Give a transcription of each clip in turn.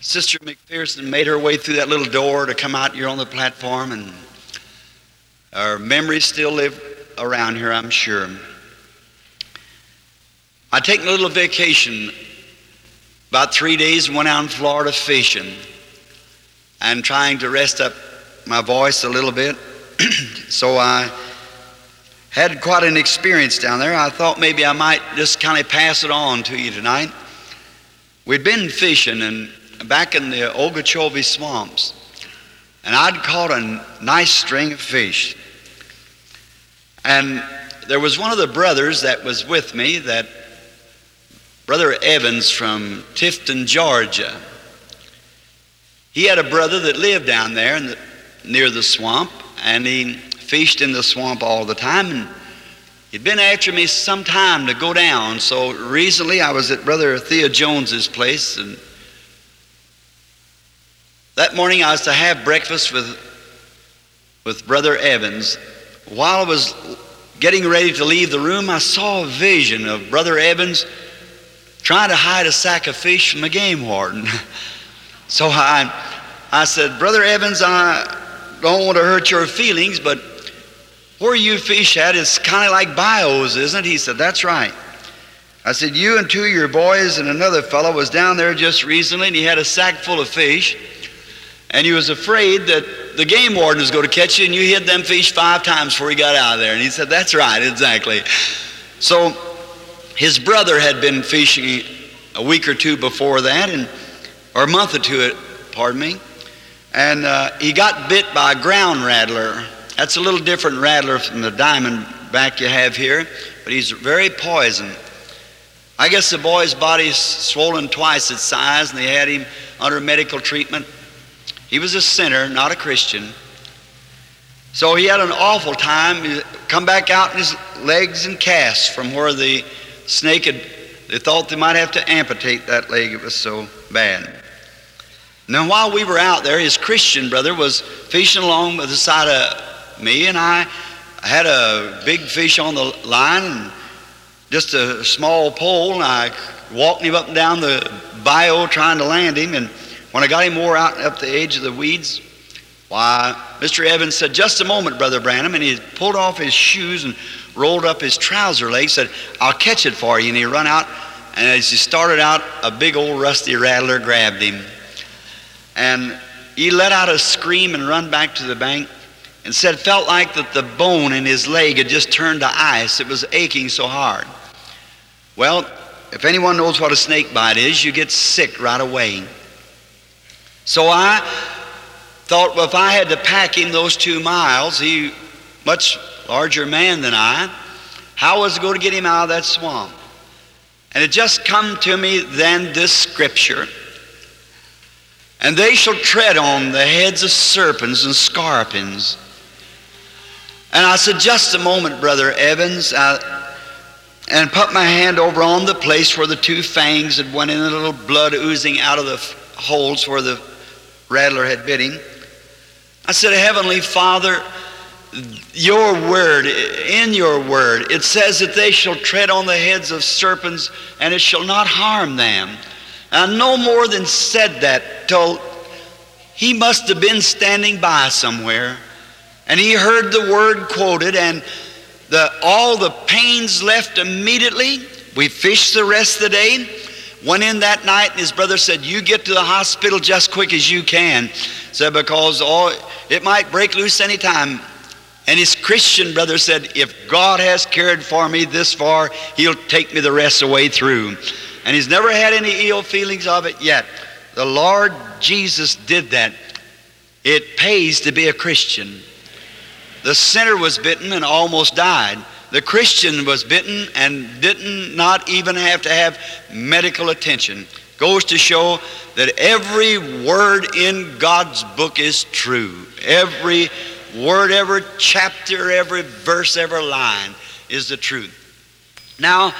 Sister McPherson made her way through that little door to come out here on the platform, and our memories still live around here, I'm sure. I'd taken a little vacation, about 3 days, and went out in Florida fishing and trying to rest up my voice a little bit. So I had quite an experience down there. I thought maybe I might just kind of pass it on to you tonight. We'd been fishing and back in the Okeechobee swamps, and I'd caught a nice string of fish. And there was one of the brothers that was with me, that Brother Evans from Tifton, Georgia. He had a brother that lived down there near the swamp, and he fished in the swamp all the time, and he'd been after me some time to go down. So recently I was at Brother Thea Jones's place, and that morning I was to have breakfast with Brother Evans. While I was getting ready to leave the room, I saw a vision of Brother Evans trying to hide a sack of fish from a game warden. So I said, Brother Evans, I don't want to hurt your feelings, but where you fish at is kind of like bios, isn't it? He said, that's right. I said, you and two of your boys and another fellow was down there just recently, and he had a sack full of fish, and he was afraid that the game warden was going to catch you, and you hid them fish 5 times before he got out of there. And he said, that's right, exactly. So his brother had been fishing a week or two before that, or a month or two, pardon me, and he got bit by a ground rattler. That's a little different rattler from the diamondback you have here, but he's very poison. I guess the boy's body's swollen twice its size, and they had him under medical treatment. He was a sinner, not a Christian. So he had an awful time. He come back out in his legs and casts from where the snake they thought they might have to amputate that leg. It was so bad. Now while we were out there, his Christian brother was fishing along by the side of me, and I had a big fish on the line and just a small pole, and I walked him up and down the bayou trying to land him. And when I got him more out up the edge of the weeds, why, Mr. Evans said, just a moment, Brother Branham, and he pulled off his shoes and rolled up his trouser legs, said, I'll catch it for you. And he run out, and as he started out, a big old rusty rattler grabbed him. And he let out a scream and run back to the bank and said, felt like that the bone in his leg had just turned to ice. It was aching so hard. Well, if anyone knows what a snake bite is, you get sick right away. So I thought, well, if I had to pack him those 2 miles, he much larger man than I, how was I going to get him out of that swamp? And it just come to me then this scripture, and they shall tread on the heads of serpents and scorpions. And I said, just a moment, Brother Evans, and put my hand over on the place where the 2 fangs had went in, a little blood oozing out of the holes where the rattler had bit him. I said, Heavenly Father, your word, in your word, it says that they shall tread on the heads of serpents and it shall not harm them. And no more than said that till he must have been standing by somewhere, and he heard the word quoted, and all the pains left immediately. We fished the rest of the day, went in that night, and his brother said, you get to the hospital just quick as you can, said, because it might break loose any time. And his Christian brother said, if God has cared for me this far, he'll take me the rest of the way through. And he's never had any ill feelings of it yet. The Lord Jesus did that. It pays to be a Christian. The sinner was bitten and almost died. The Christian was bitten and did not even have to have medical attention. Goes to show that every word in God's book is true. Every word, every chapter, every verse, every line is the truth. Now,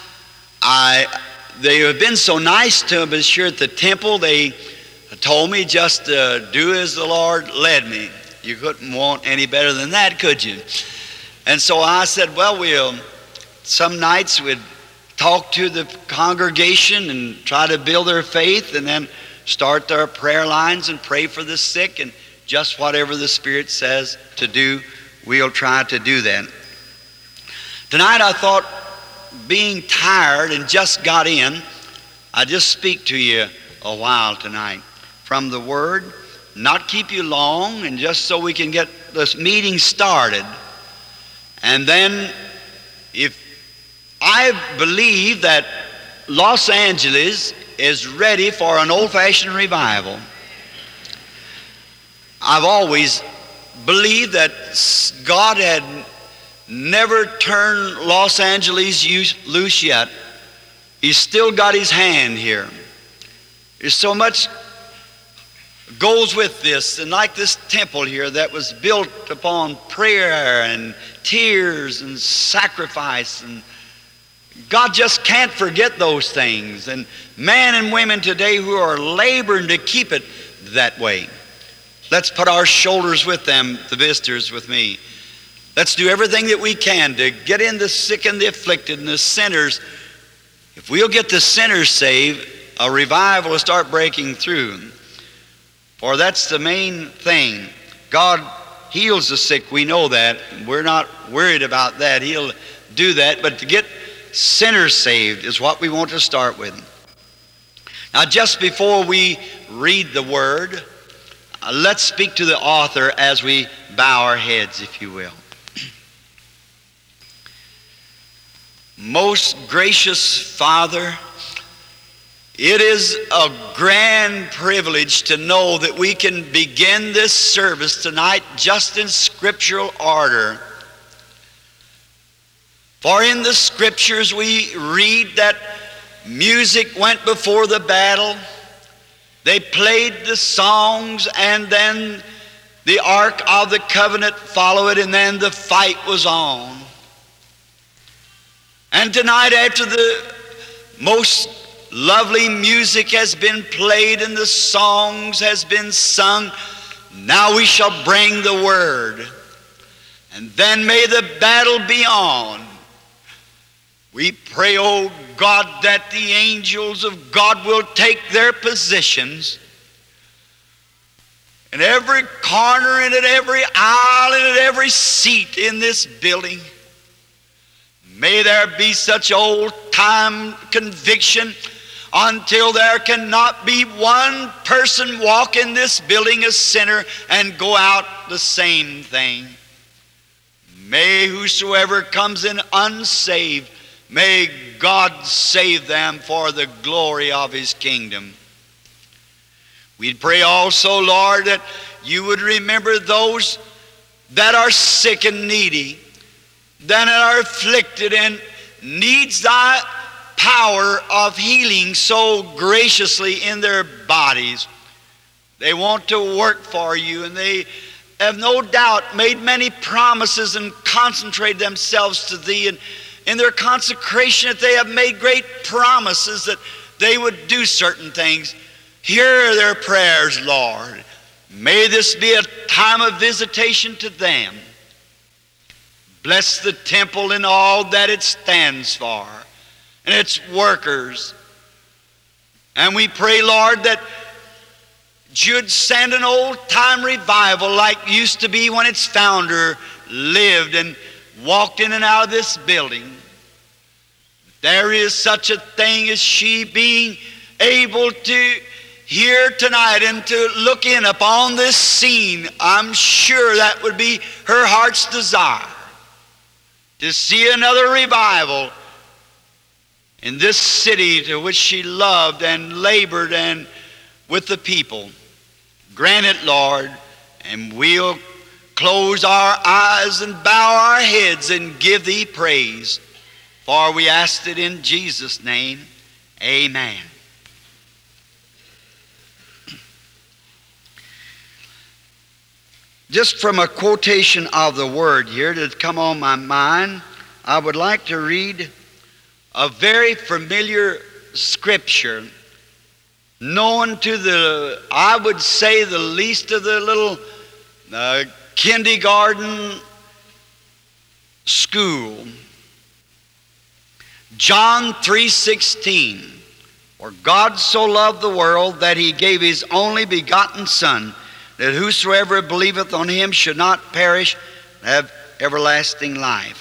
they have been so nice to me here at the temple. They told me just to do as the Lord led me. You couldn't want any better than that, could you? And so I said, well, some nights we'd talk to the congregation and try to build their faith, and then start their prayer lines and pray for the sick, and just whatever the Spirit says to do, we'll try to do that. Tonight I thought, being tired and just got in, I just speak to you a while tonight from the Word, not keep you long, and just so we can get this meeting started. And then, if I believe that Los Angeles is ready for an old-fashioned revival. I've always believed that God had never turned Los Angeles loose yet. He's still got his hand here. There's so much goes with this, and like this temple here that was built upon prayer and tears and sacrifice, and God just can't forget those things. And men and women today who are laboring to keep it that way. Let's put our shoulders with them, the visitors with me. Let's do everything that we can to get in the sick and the afflicted and the sinners. If we'll get the sinners saved, a revival will start breaking through. For that's the main thing. God heals the sick, we know that. We're not worried about that. He'll do that. But to get sinners saved is what we want to start with. Now, just before we read the Word, let's speak to the author as we bow our heads, if you will. Most gracious Father, it is a grand privilege to know that we can begin this service tonight just in scriptural order. For in the Scriptures we read that music went before the battle. They played the songs, and then the Ark of the Covenant followed, and then the fight was on. And tonight, after the most lovely music has been played and the songs has been sung, now we shall bring the Word. And then may the battle be on. We pray, oh God, that the angels of God will take their positions in every corner and at every aisle and at every seat in this building. May there be such old-time conviction until there cannot be one person walk in this building a sinner and go out the same thing. May whosoever comes in unsaved, may God save them for the glory of His kingdom. We'd pray also, Lord, that you would remember those that are sick and needy, that are afflicted and needs thy power of healing so graciously in their bodies. They want to work for you, and they have no doubt made many promises and concentrated themselves to thee, and in their consecration that they have made great promises that they would do certain things. Hear their prayers, Lord. May this be a time of visitation to them. Bless the temple and all that it stands for and its workers. And we pray, Lord, that you'd send an old-time revival like used to be when its founder lived and walked in and out of this building. There is such a thing as she being able to hear tonight and to look in upon this scene. I'm sure that would be her heart's desire, to see another revival in this city to which she loved and labored and with the people. Grant it, Lord, and we'll close our eyes and bow our heads and give thee praise. For we asked it in Jesus' name. Amen. Just from a quotation of the Word here that come on my mind, I would like to read a very familiar scripture, known to the, I would say, the least of the little kindergarten school. John 3:16. For God so loved the world that he gave his only begotten Son, that whosoever believeth on him should not perish, but have everlasting life.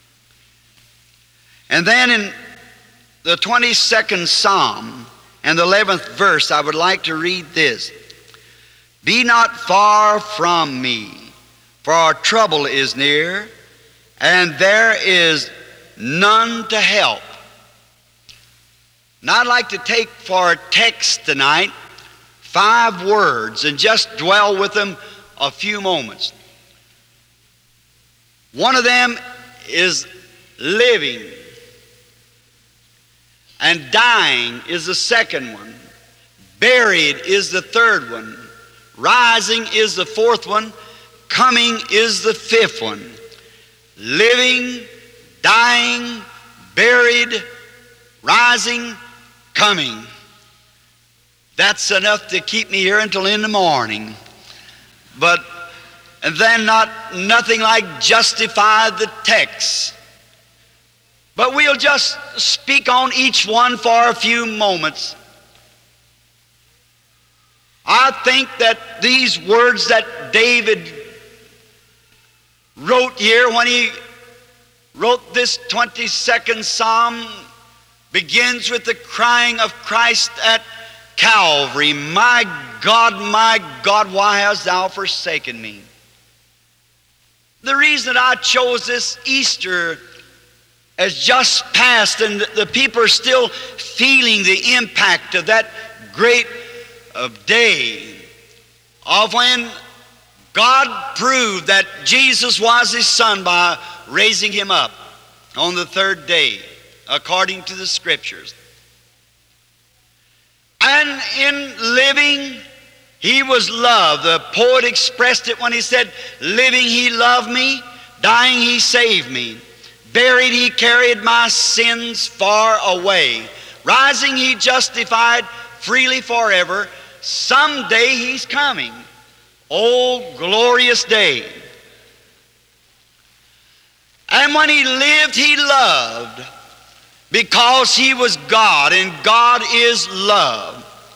And then in the 22nd Psalm and the 11th verse, I would like to read this. Be not far from me, for our trouble is near, and there is none to help. Now I'd like to take for a text tonight 5 words and just dwell with them a few moments. One of them is living, and dying is the second one. Buried is the third one. Rising is the fourth one. Coming is the fifth one. Living, dying, buried, rising, coming. That's enough to keep me here until in the morning. And then nothing like justify the text. But we'll just speak on each one for a few moments. I think that these words that David wrote here when he wrote this 22nd Psalm begins with the crying of Christ at Calvary, my God, why hast thou forsaken me? The reason I chose this Easter as just passed, and the people are still feeling the impact of that great day of when God proved that Jesus was his Son by raising him up on the third day, according to the Scriptures. And in living, he was loved. The poet expressed it when he said, living he loved me, dying he saved me. Buried he carried my sins far away. Rising he justified freely forever. Someday he's coming. Oh, glorious day. And when he lived, he loved, because he was God, and God is love.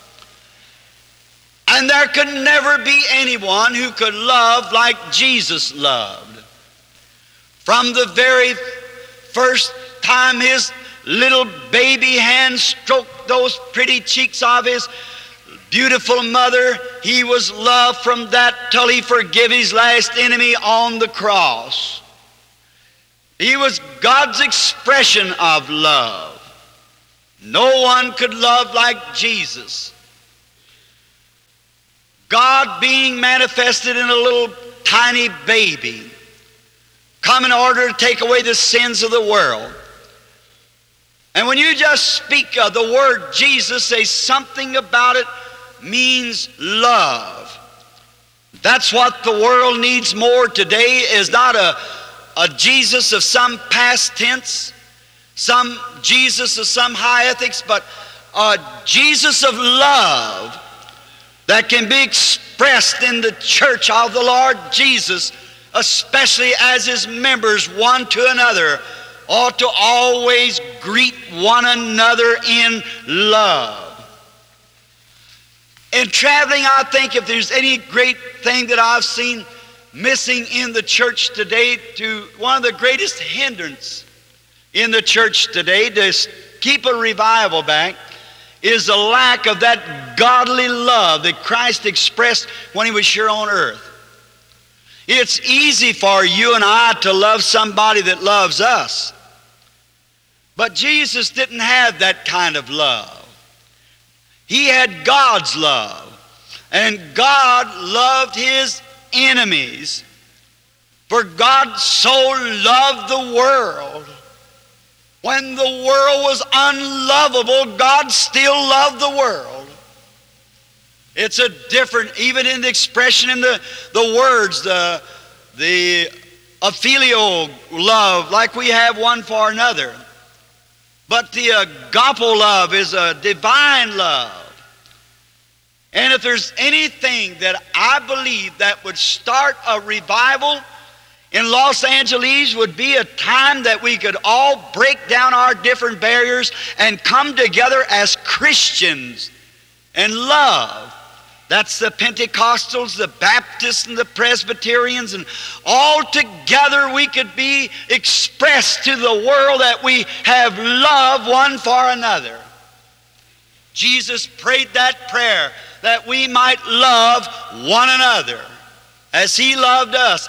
And there could never be anyone who could love like Jesus loved. From the very first time his little baby hand stroked those pretty cheeks of his beautiful mother, he was loved from that till he forgave his last enemy on the cross. He was God's expression of love. No one could love like Jesus. God being manifested in a little tiny baby, come in order to take away the sins of the world. And when you just speak of the word Jesus, say something about it means love. That's what the world needs more today, is not a Jesus of some past tense, some Jesus of some high ethics, but a Jesus of love that can be expressed in the church of the Lord Jesus, especially as his members one to another ought to always greet one another in love. In traveling, I think if there's any great thing that I've seen missing in the church today, to one of the greatest hindrances in the church today to keep a revival back, is the lack of that godly love that Christ expressed when he was here on earth. It's easy for you and I to love somebody that loves us. But Jesus didn't have that kind of love. He had God's love. And God loved his enemies. For God so loved the world. When the world was unlovable, God still loved the world. It's a different, even in the expression in the words, the filial love, like we have one for another. But the agape love is a divine love. And if there's anything that I believe that would start a revival in Los Angeles, would be a time that we could all break down our different barriers and come together as Christians and love. That's the Pentecostals, the Baptists, and the Presbyterians, and all together we could be expressed to the world that we have love one for another. Jesus prayed that prayer that we might love one another as He loved us,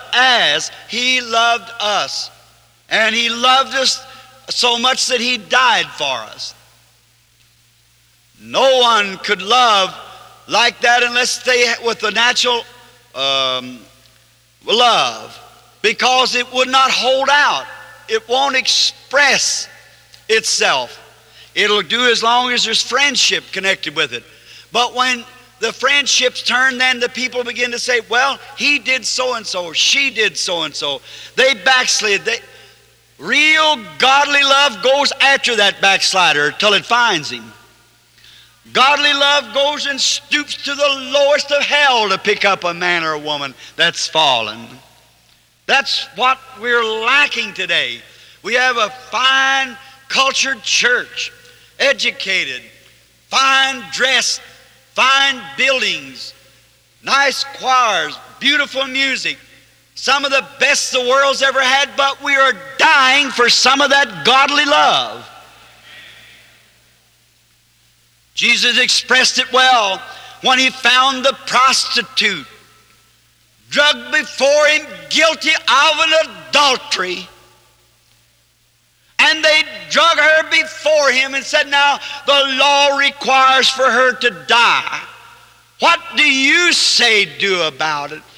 And He loved us so much that He died for us. No one could love like that unless they with the natural love, because it would not hold out. It won't express itself. It'll do as long as there's friendship connected with it. But when the friendships turn, then the people begin to say, well, he did so-and-so, she did so-and-so. They backslid. Real godly love goes after that backslider till it finds him. Godly love goes and stoops to the lowest of hell to pick up a man or a woman that's fallen. That's what we're lacking today. We have a fine, cultured church, educated, fine dressed, fine buildings, nice choirs, beautiful music, some of the best the world's ever had, but we are dying for some of that godly love. Jesus expressed it well when He found the prostitute drugged before Him, guilty of an adultery. And they drug her before Him and said, now the law requires for her to die. What do you say do about it?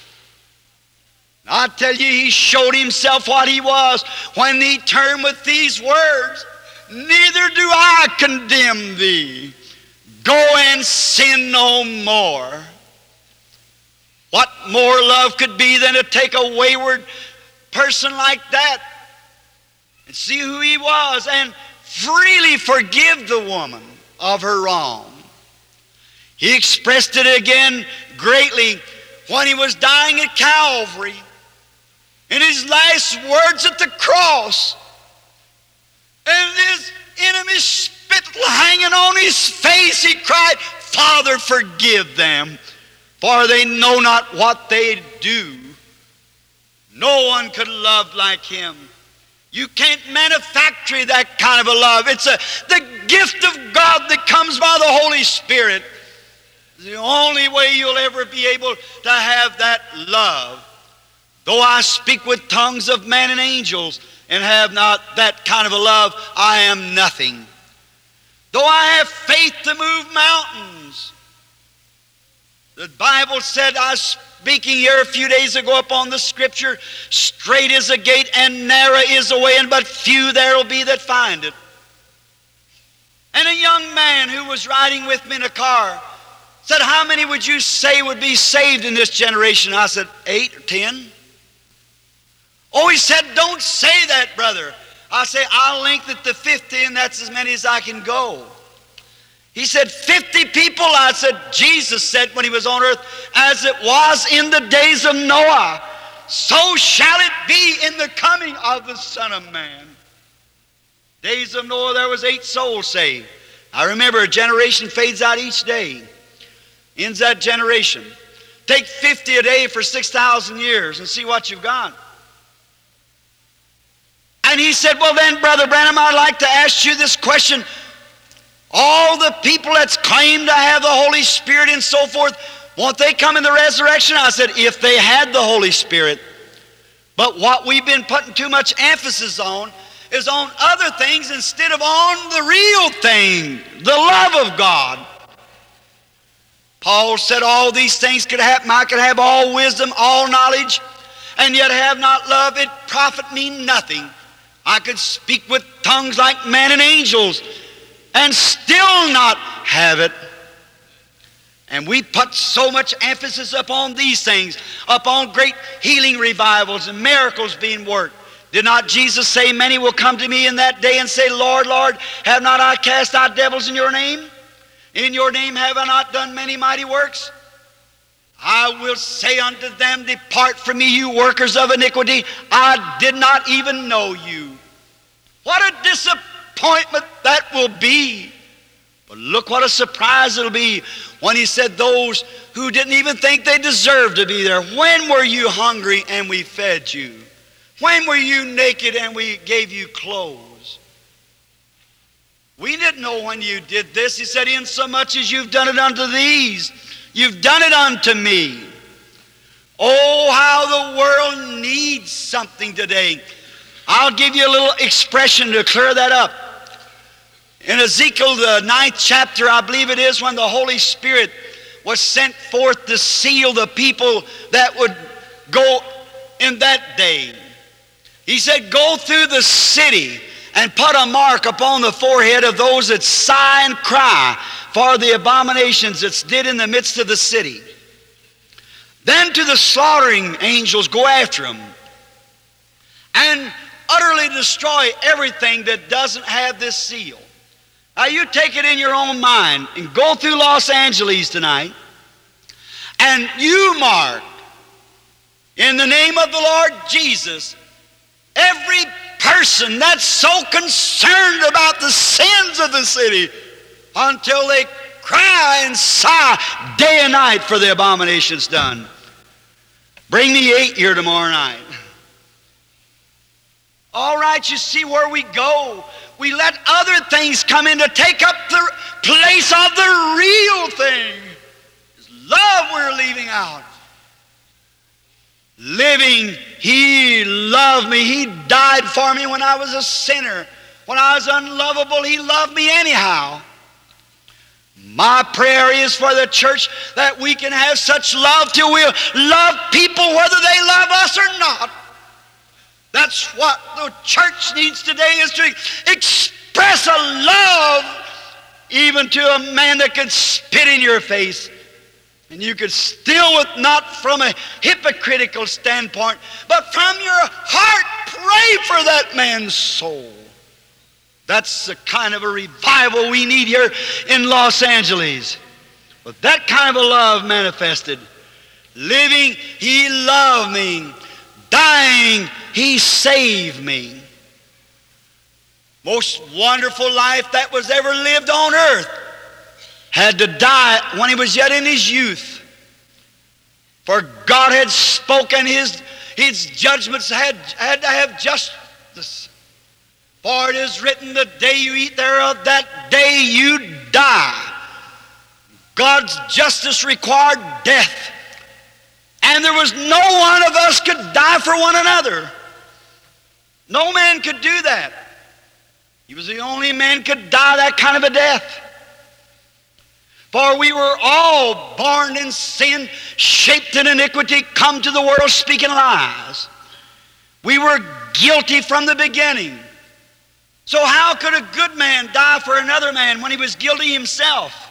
I tell you, He showed Himself what He was when He turned with these words, neither do I condemn thee. Go and sin no more. What more love could be than to take a wayward person like that and see who he was and freely forgive the woman of her wrong? He expressed it again greatly when He was dying at Calvary. In His last words at the cross, and His enemy spit hanging on His face, He cried, Father, forgive them, for they know not what they do. No one could love like Him. You can't manufacture that kind of a love. It's the gift of God that comes by the Holy Spirit. It's the only way you'll ever be able to have that love. Though I speak with tongues of men and angels and have not that kind of a love, I am nothing. Though I have faith to move mountains. The Bible said, I was speaking here a few days ago upon the Scripture, straight is the gate and narrow is the way, and but few there will be that find it. And a young man who was riding with me in a car said, how many would you say would be saved in this generation? I said, 8 or 10. Oh, he said, don't say that, brother. I say, I'll length it to 50, and that's as many as I can go. He said, 50 people. I said, Jesus said when He was on earth, as it was in the days of Noah, so shall it be in the coming of the Son of Man. Days of Noah, there was 8 souls saved. I remember a generation fades out each day. Ends that generation. Take 50 a day for 6,000 years and see what you've got. And he said, well then, Brother Branham, I'd like to ask you this question. All the people that's claimed to have the Holy Spirit and so forth, won't they come in the resurrection? I said, if they had the Holy Spirit. But what we've been putting too much emphasis on is on other things instead of on the real thing, the love of God. Paul said all these things could happen. I could have all wisdom, all knowledge, and yet have not love, it profit me nothing. I could speak with tongues like men and angels and still not have it. And we put so much emphasis upon these things, upon great healing revivals and miracles being worked. Did not Jesus say, many will come to me in that day and say, Lord, Lord, have not I cast out devils in your name? In your name have I not done many mighty works? I will say unto them, depart from me, you workers of iniquity. I did not even know you. What a disappointment that will be But look what a surprise it'll be when he said those who didn't even think they deserved to be there. When were you hungry and we fed you? When were you naked and we gave you clothes? We didn't know when you did this. He said, insomuch as you've done it unto these, you've done it unto me. Oh, how the world needs something today. I'll give you a little expression to clear that up. In Ezekiel, the 9th chapter, I believe it is, when the Holy Spirit was sent forth to seal the people that would go in that day. He said, go through the city and put a mark upon the forehead of those that sigh and cry for the abominations that's did in the midst of the city. Then to the slaughtering angels go after them and utterly destroy everything that doesn't have this seal. Now you take it in your own mind and go through Los Angeles tonight and you mark in the name of the Lord Jesus every person that's so concerned about the sins of the city until they cry and sigh day and night for the abominations done. Bring the 8 here tomorrow night. All right, you see where we go. We let other things come in to take up the place of the real thing. It's love we're leaving out. Living, He loved me. He died for me when I was a sinner. When I was unlovable, He loved me anyhow. My prayer is for the church that we can have such love till we'll love people whether they love us or not. That's what the church needs today, is to express a love even to a man that could spit in your face. And you could still, not from a hypocritical standpoint, but from your heart, pray for that man's soul. That's the kind of a revival we need here in Los Angeles. With that kind of a love manifested. Living, He loved me. Dying, He saved me. Most wonderful life that was ever lived on earth had to die when He was yet in His youth. For God had spoken, His judgments had to have justice. For it is written, the day you eat thereof, that day you die. God's justice required death. And there was no one of us could die for one another. No man could do that. He was the only man could die that kind of a death. For we were all born in sin, shaped in iniquity, come to the world speaking lies. We were guilty from the beginning. So how could a good man die for another man when he was guilty himself?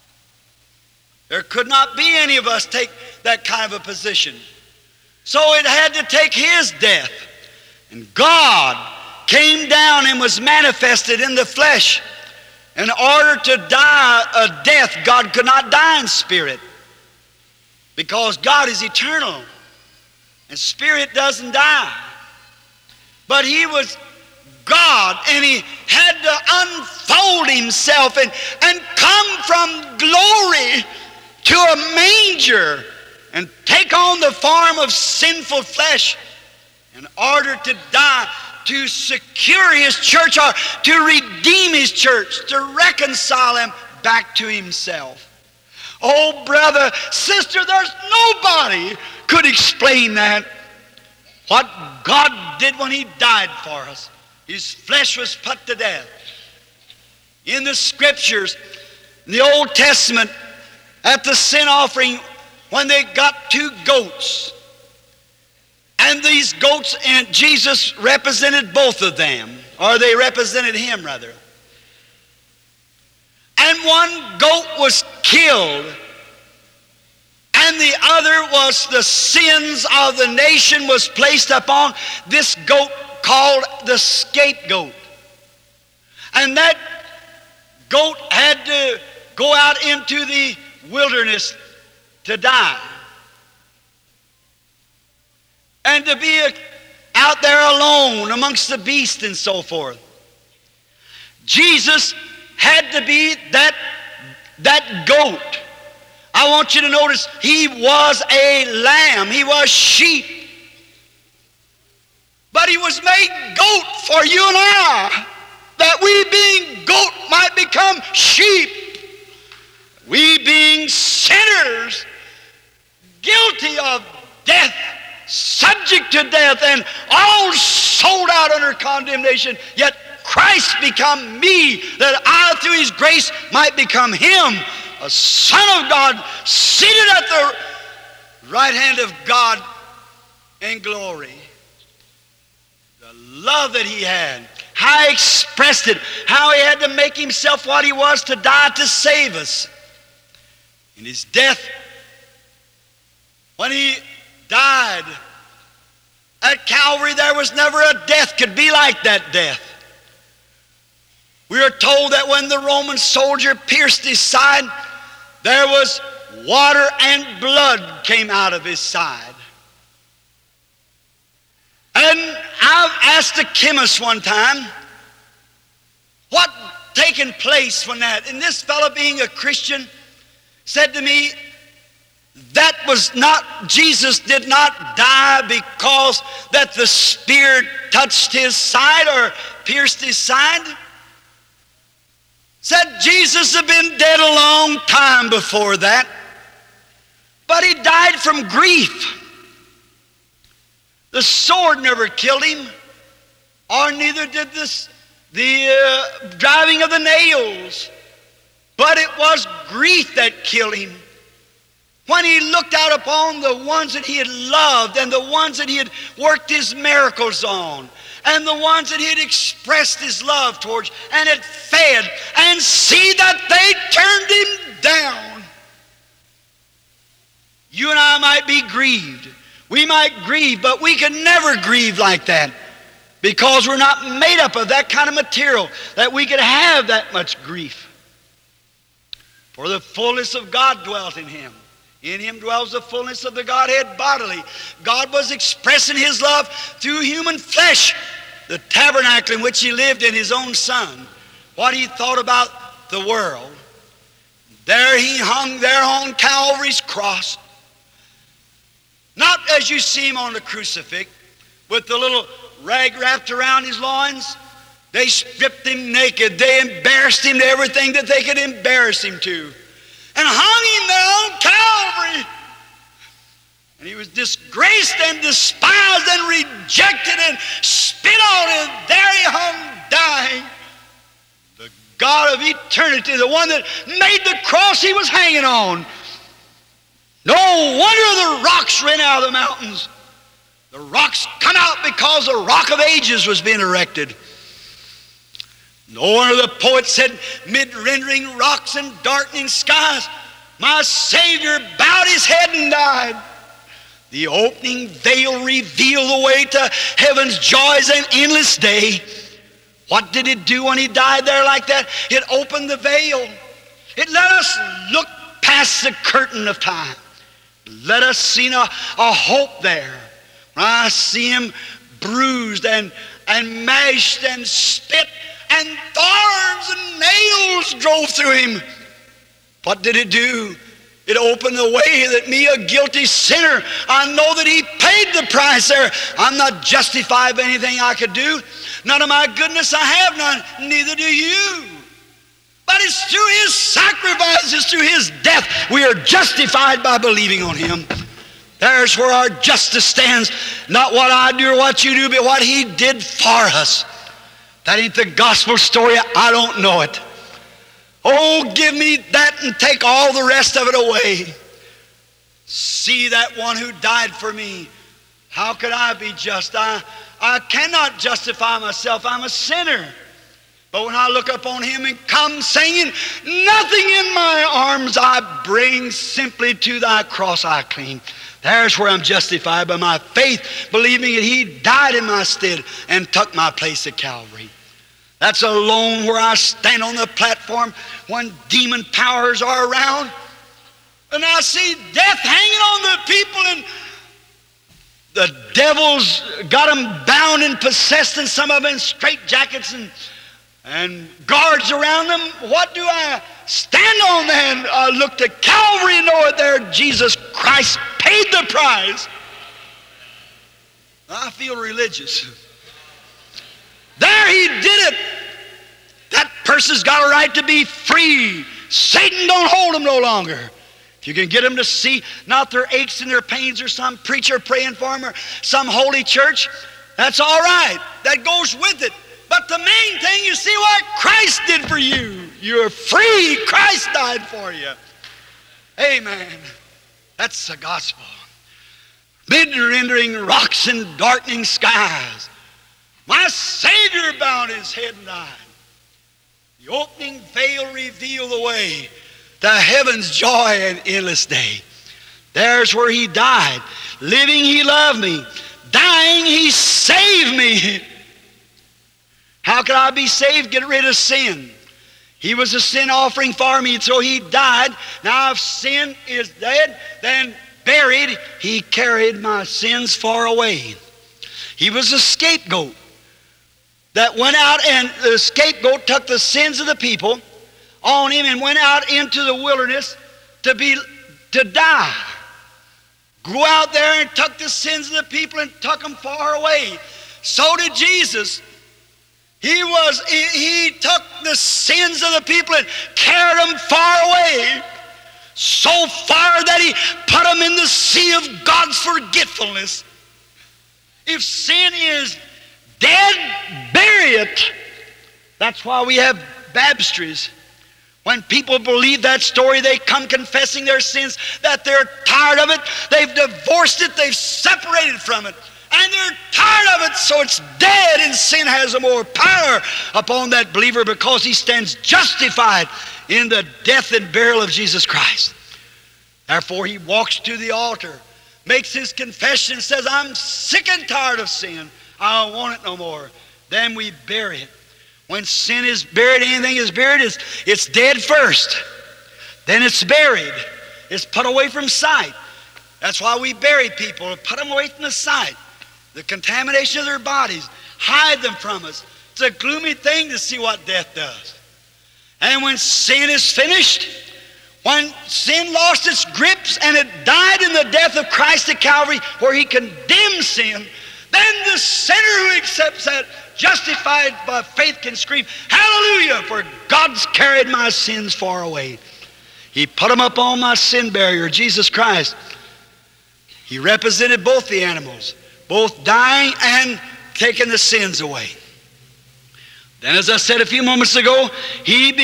There could not be any of us take that kind of a position. So it had to take His death. And God came down and was manifested in the flesh. In order to die a death, God could not die in spirit, because God is eternal and spirit doesn't die. But He was God, and He had to unfold Himself and come from glory to a manger and take on the form of sinful flesh in order to die, to secure His church, or to redeem His church, to reconcile them back to Himself. Oh, brother, sister, there's nobody could explain that. What God did when He died for us. His flesh was put to death. In the Scriptures, in the Old Testament, at the sin offering, when they got 2 goats, and these goats, and Jesus represented both of them, or they represented Him rather. And one goat was killed, and the other was the sins of the nation was placed upon this goat called the scapegoat. And that goat had to go out into the wilderness to die. And to be out there alone amongst the beasts and so forth. Jesus had to be that goat. I want you to notice he was a lamb. He was sheep. But he was made goat for you and I, that we being goat might become sheep. We being sinners, guilty of death, subject to death, and all sold out under condemnation, yet Christ become me, that I through his grace might become him, a son of God, seated at the right hand of God in glory. The love that he had, how he expressed it, how he had to make himself what he was to die to save us. In his death, when he died at Calvary, there was never a death could be like that death. We are told that when the Roman soldier pierced his side, there was water and blood came out of his side. And I've asked a chemist one time, what taken place when that? And this fellow, being a Christian, said to me, that was not, Jesus did not die because that the spear touched his side or pierced his side. Said Jesus had been dead a long time before that, but he died from grief. The sword never killed him, or neither did the driving of the nails, but it was grief that killed him. When he looked out upon the ones that he had loved and the ones that he had worked his miracles on and the ones that he had expressed his love towards and had fed, and see that they turned him down. You and I might be grieved. We might grieve, but we can never grieve like that because we're not made up of that kind of material that we could have that much grief. For the fullness of God dwelt in him. In him dwells the fullness of the Godhead bodily. God was expressing his love through human flesh, the tabernacle in which he lived in his own Son, what he thought about the world. There he hung there on Calvary's cross. Not as you see him on the crucifix with the little rag wrapped around his loins. They stripped him naked. They embarrassed him to everything that they could embarrass him to, and hung him there on Calvary. And he was disgraced and despised and rejected and spit on, and there he hung dying. The God of eternity, the one that made the cross he was hanging on. No wonder the rocks ran out of the mountains. The rocks come out because the rock of ages was being erected. No wonder the poet said, mid rending rocks and darkening skies, my Savior bowed his head and died. The opening veil revealed the way to heaven's joys and endless day. What did it do when he died there like that? It opened the veil. It let us look past the curtain of time. Let us see a hope there. When I see him bruised and mashed and spit, and thorns and nails drove through him. What did it do? It opened the way that me, a guilty sinner, I know that he paid the price there. I'm not justified by anything I could do. None of my goodness I have none, neither do you. But it's through his sacrifice, it's through his death, we are justified by believing on him. There's where our justice stands. Not what I do or what you do, but what he did for us. That ain't the gospel story. I don't know it. Oh, give me that and take all the rest of it away. See that one who died for me. How could I be just? I cannot justify myself. I'm a sinner. But when I look upon him and come singing, nothing in my arms I bring, simply to thy cross I cling. There's where I'm justified by my faith, believing that he died in my stead and took my place at Calvary. That's alone where I stand on the platform when demon powers are around. And I see death hanging on the people, and the devil's got them bound and possessed, and some of them in straitjackets, and and guards around them. What do I stand on then? I look to Calvary and know it there. Jesus Christ paid the price. I feel religious. There he did it. That person's got a right to be free. Satan don't hold them no longer. If you can get them to see not their aches and their pains or some preacher praying for them or some holy church, that's all right. That goes with it. But the main thing, you see what Christ did for you. You're free. Christ died for you. Amen. That's the gospel. Mid rendering rocks and darkening skies, my Savior bowed his head and died. The opening veil revealed the way to heaven's joy and endless day. There's where he died. Living, he loved me. Dying, he saved me. How could I be saved? Get rid of sin. He was a sin offering for me, so he died. Now if sin is dead, then buried, he carried my sins far away. He was a scapegoat that went out, and the scapegoat took the sins of the people on him and went out into the wilderness to die. Go out there and took the sins of the people and took them far away. So did Jesus. He took the sins of the people and carried them far away. So far that he put them in the sea of God's forgetfulness. If sin is dead, bury it. That's why we have baptistries. When people believe that story, they come confessing their sins, that they're tired of it. They've divorced it. They've separated from it. And they're tired of it, so it's dead, and sin has more power upon that believer because he stands justified in the death and burial of Jesus Christ. Therefore, he walks to the altar, makes his confession, says, I'm sick and tired of sin. I don't want it no more. Then we bury it. When sin is buried, anything is buried, it's dead first. Then it's buried. It's put away from sight. That's why we bury people, put them away from the sight. The contamination of their bodies, hide them from us. It's a gloomy thing to see what death does. And when sin is finished, when sin lost its grips and it died in the death of Christ at Calvary where he condemned sin, then the sinner who accepts that, justified by faith, can scream, hallelujah, for God's carried my sins far away. He put them up on my sin barrier, Jesus Christ. He represented both the animals, both dying and taking the sins away. Then, as I said a few moments ago, we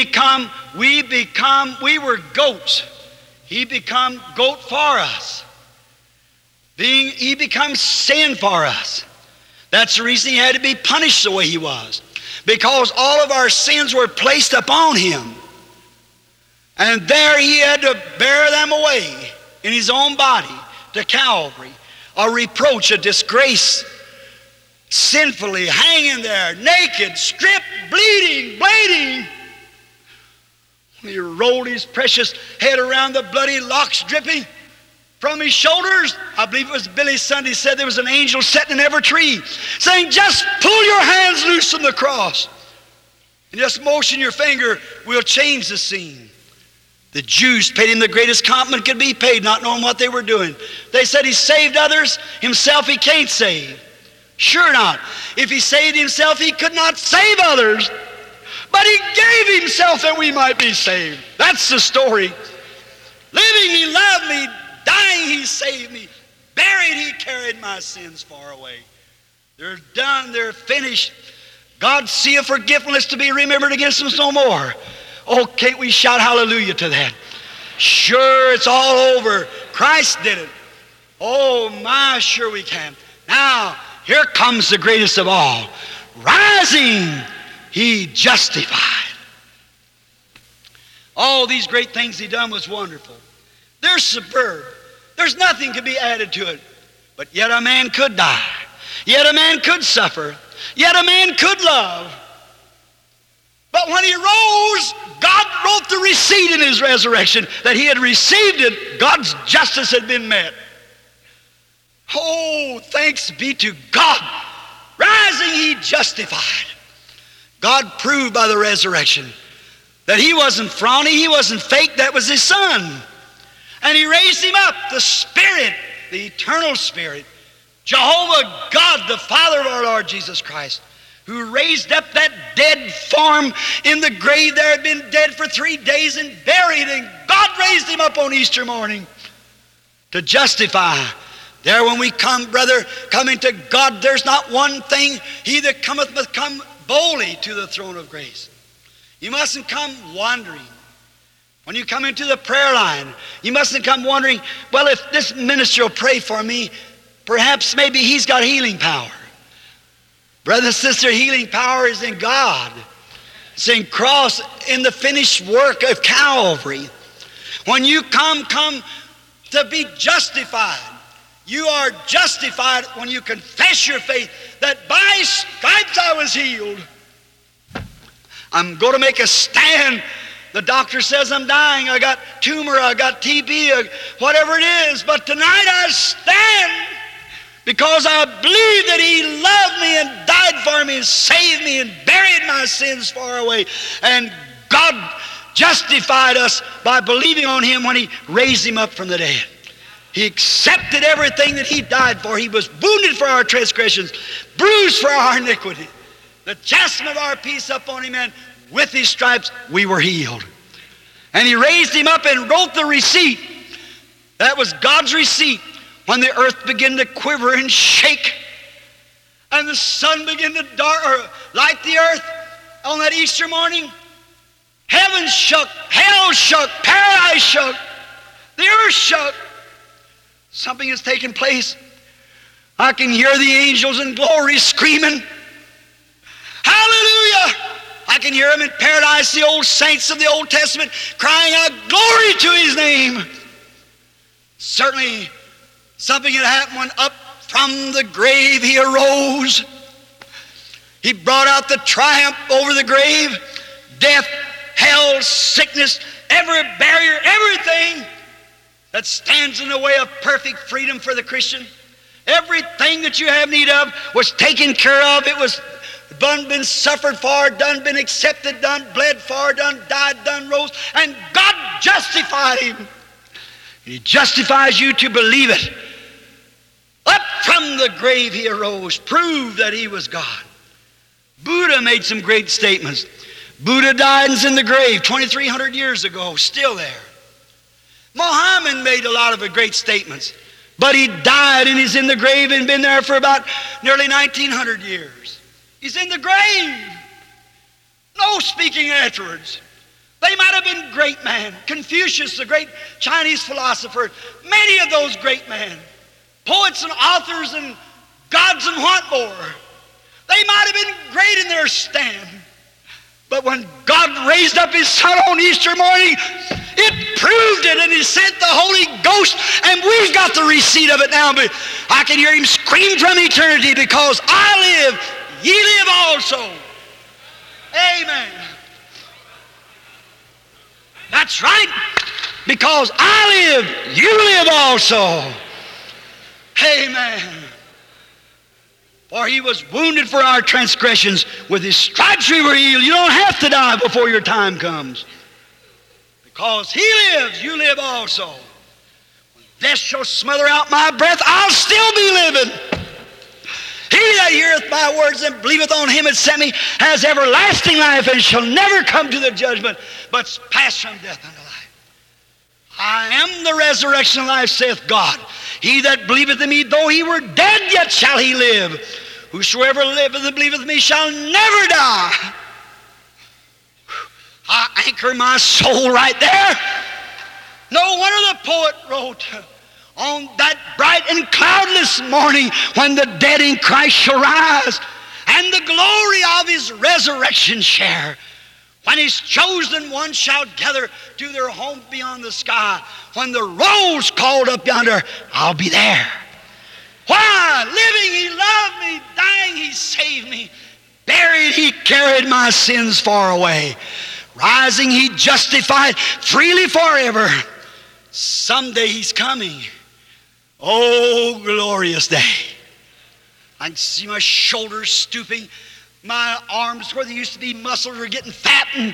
were goats. He become goat for us. He becomes sin for us. That's the reason he had to be punished the way he was. Because all of our sins were placed upon him. And there he had to bear them away in his own body to Calvary. A reproach, a disgrace, sinfully hanging there, naked, stripped, bleeding. When he rolled his precious head around, the bloody locks dripping from his shoulders. I believe it was Billy Sunday said there was an angel sitting in every tree saying, just pull your hands loose from the cross and just motion your finger, we'll change the scene. The Jews paid him the greatest compliment could be paid, not knowing what they were doing. They said he saved others, himself he can't save. Sure not. If he saved himself, he could not save others. But he gave himself that we might be saved. That's the story. Living, he loved me. Dying, he saved me. Buried, he carried my sins far away. They're done. They're finished. God's sea of forgetfulness to be remembered against us no more. Oh, can't we shout hallelujah to that? Sure, it's all over. Christ did it. Oh, my, sure we can. Now, here comes the greatest of all. Rising, he justified. All these great things he done was wonderful. They're superb. There's nothing to be added to it. But yet a man could die. Yet a man could suffer. Yet a man could love. But when he rose, God wrote the receipt in his resurrection that he had received it. God's justice had been met. Oh, thanks be to God. Rising, he justified. God proved by the resurrection that He wasn't phony, He wasn't fake, that was His Son. And He raised Him up, the Spirit, the eternal Spirit, Jehovah God, the Father of our Lord Jesus Christ, who raised up that dead form in the grave there, had been dead for 3 days and buried, and God raised Him up on Easter morning to justify. There when we come, brother, coming to God, there's not one thing. He that cometh must come boldly to the throne of grace. You mustn't come wandering. When you come into the prayer line, you mustn't come wondering, well, if this minister will pray for me, perhaps maybe he's got healing power. Brother and sister, healing power is in God. It's in cross, in the finished work of Calvary. When you come to be justified. You are justified when you confess your faith that by stripes I was healed. I'm going to make a stand. The doctor says I'm dying. I got tumor, I got TB, whatever it is. But tonight I stand because I believe that He loved me and died for me and saved me and buried my sins far away. And God justified us by believing on Him when He raised Him up from the dead. He accepted everything that He died for. He was wounded for our transgressions, bruised for our iniquity. The chastisement of our peace upon Him, and with His stripes we were healed. And He raised Him up and wrote the receipt. That was God's receipt when the earth began to quiver and shake and the sun began to light the earth on that Easter morning. Heaven shook, hell shook, paradise shook, the earth shook. Something has taken place. I can hear the angels in glory screaming, hallelujah! I can hear them in paradise, the old saints of the Old Testament, crying out glory to His name. Certainly something had happened when up from the grave He arose. He brought out the triumph over the grave, death, hell, sickness, every barrier, everything that stands in the way of perfect freedom for the Christian. Everything that you have need of was taken care of. It was done, been suffered for, done, been accepted, done, bled for, done, died, done, rose, and God justified Him. And He justifies you to believe it. Up from the grave He arose, proved that He was God. Buddha made some great statements. Buddha died and is in the grave 2,300 years ago, still there. Muhammad made a lot of great statements, but he died and he's in the grave and been there for about nearly 1,900 years. He's in the grave. No speaking afterwards. They might have been great men. Confucius, the great Chinese philosopher, many of those great men, poets and authors and gods and what more. They might have been great in their stand. But when God raised up His Son on Easter morning, it proved it, and He sent the Holy Ghost, and we've got the receipt of it now. But I can hear Him scream from eternity, because I live, ye live also. Amen. That's right. Because I live, you live also. Amen. For He was wounded for our transgressions. With His stripes we were healed. You don't have to die before your time comes. Because He lives, you live also. When death shall smother out my breath, I'll still be living. He that heareth my words and believeth on Him that sent me has everlasting life, and shall never come to the judgment, but pass from death unto life. I am the resurrection and life, saith God. He that believeth in me, though he were dead, yet shall he live. Whosoever liveth and believeth in me shall never die. I anchor my soul right there. No wonder the poet wrote, on that bright and cloudless morning when the dead in Christ shall rise, and the glory of His resurrection share, when His chosen ones shall gather to their home beyond the sky, when the roll's called up yonder, I'll be there. Why? Living He loved me, dying He saved me, buried He carried my sins far away, rising He justified freely forever. Someday He's coming. Oh, glorious day. I can see my shoulders stooping, My arms, where they used to be muscles, are getting fat, and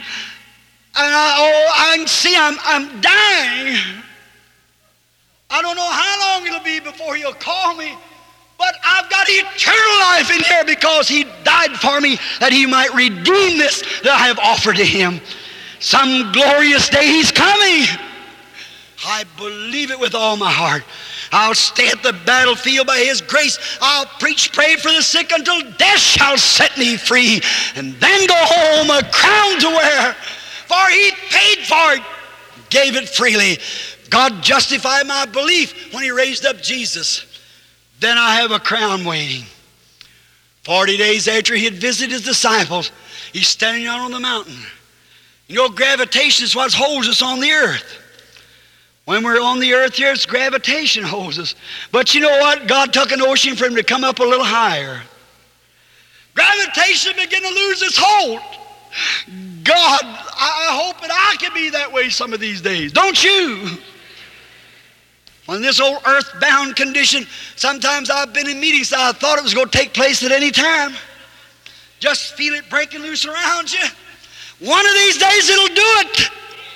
I can see I'm dying. I don't know how long it'll be before He'll call me, but I've got eternal life in here because He died for me that He might redeem this that I have offered to Him. Some glorious day He's coming. I believe it with all my heart. I'll stay at the battlefield by His grace. I'll preach, pray for the sick until death shall set me free, and then go home a crown to wear. For He paid for it, gave it freely. God justified my belief when He raised up Jesus. Then I have a crown waiting. 40 days after He had visited His disciples, He's standing out on the mountain. You know, gravitation is what holds us on the earth. When we're on the earth here, it's gravitation holds us. But you know what? God took an ocean for Him to come up a little higher. Gravitation began to lose its hold. God, I hope that I can be that way some of these days. Don't you? On this old earthbound condition, sometimes I've been in meetings that I thought it was going to take place at any time. Just feel it breaking loose around you. One of these days it'll do it.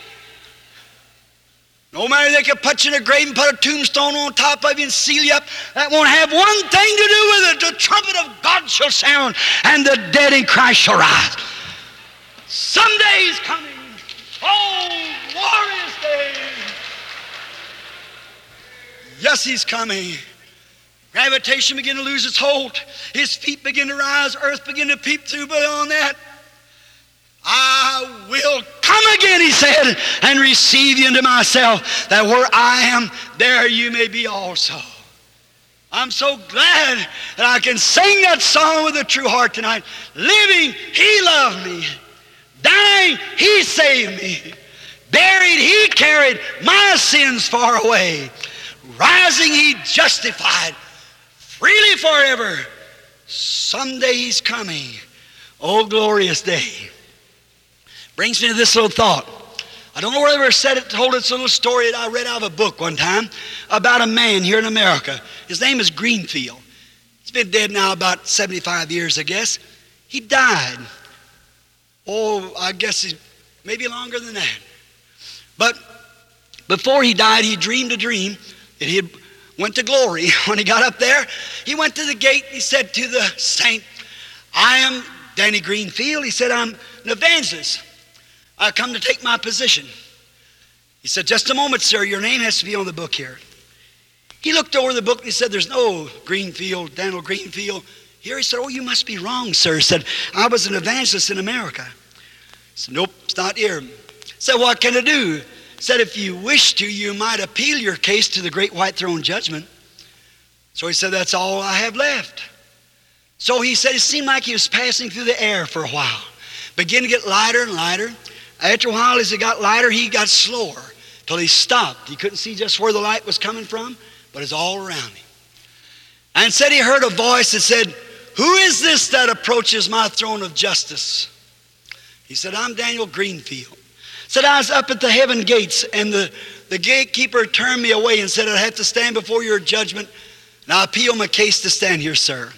No matter they can put you in a grave and put a tombstone on top of you and seal you up, that won't have one thing to do with it. The trumpet of God shall sound, and the dead in Christ shall rise. Someday He's coming. Oh, glorious day. Yes, He's coming. Gravitation began to lose its hold. His feet begin to rise. Earth begin to peep through. But on that, I will come again, He said, and receive you into myself, that where I am, there you may be also. I'm so glad that I can sing that song with a true heart tonight. Living, He loved me. Dying, He saved me. Buried, He carried my sins far away. Rising, He justified. Freely forever. Someday He's coming. Oh, glorious day. Brings me to this little thought. I don't know where I ever said it, told this little story that I read out of a book one time about a man here in America. His name is Greenfield. He's been dead now about 75 years, I guess. He died. Oh, I guess he's maybe longer than that. But before he died, he dreamed a dream that he went to glory. When he got up there, he went to the gate and he said to the saint, I am Danny Greenfield. He said, I'm an evangelist. I come to take my position. He said, just a moment, sir, your name has to be on the book here. He looked over the book and he said, there's no Greenfield, Daniel Greenfield. Here he said, oh, you must be wrong, sir. He said, I was an evangelist in America. He said, nope, it's not here. He said, what can I do? He said, if you wish to, you might appeal your case to the great white throne judgment. So he said, that's all I have left. So he said, it seemed like he was passing through the air for a while. Began to get lighter and lighter. After a while, as it got lighter, he got slower till he stopped. He couldn't see just where the light was coming from, but it's all around him. And said he heard a voice that said, who is this that approaches my throne of justice? He said, I'm Daniel Greenfield. Said, I was up at the heaven gates, and the gatekeeper turned me away and said, I'd have to stand before your judgment, and I appeal my case to stand here, sir.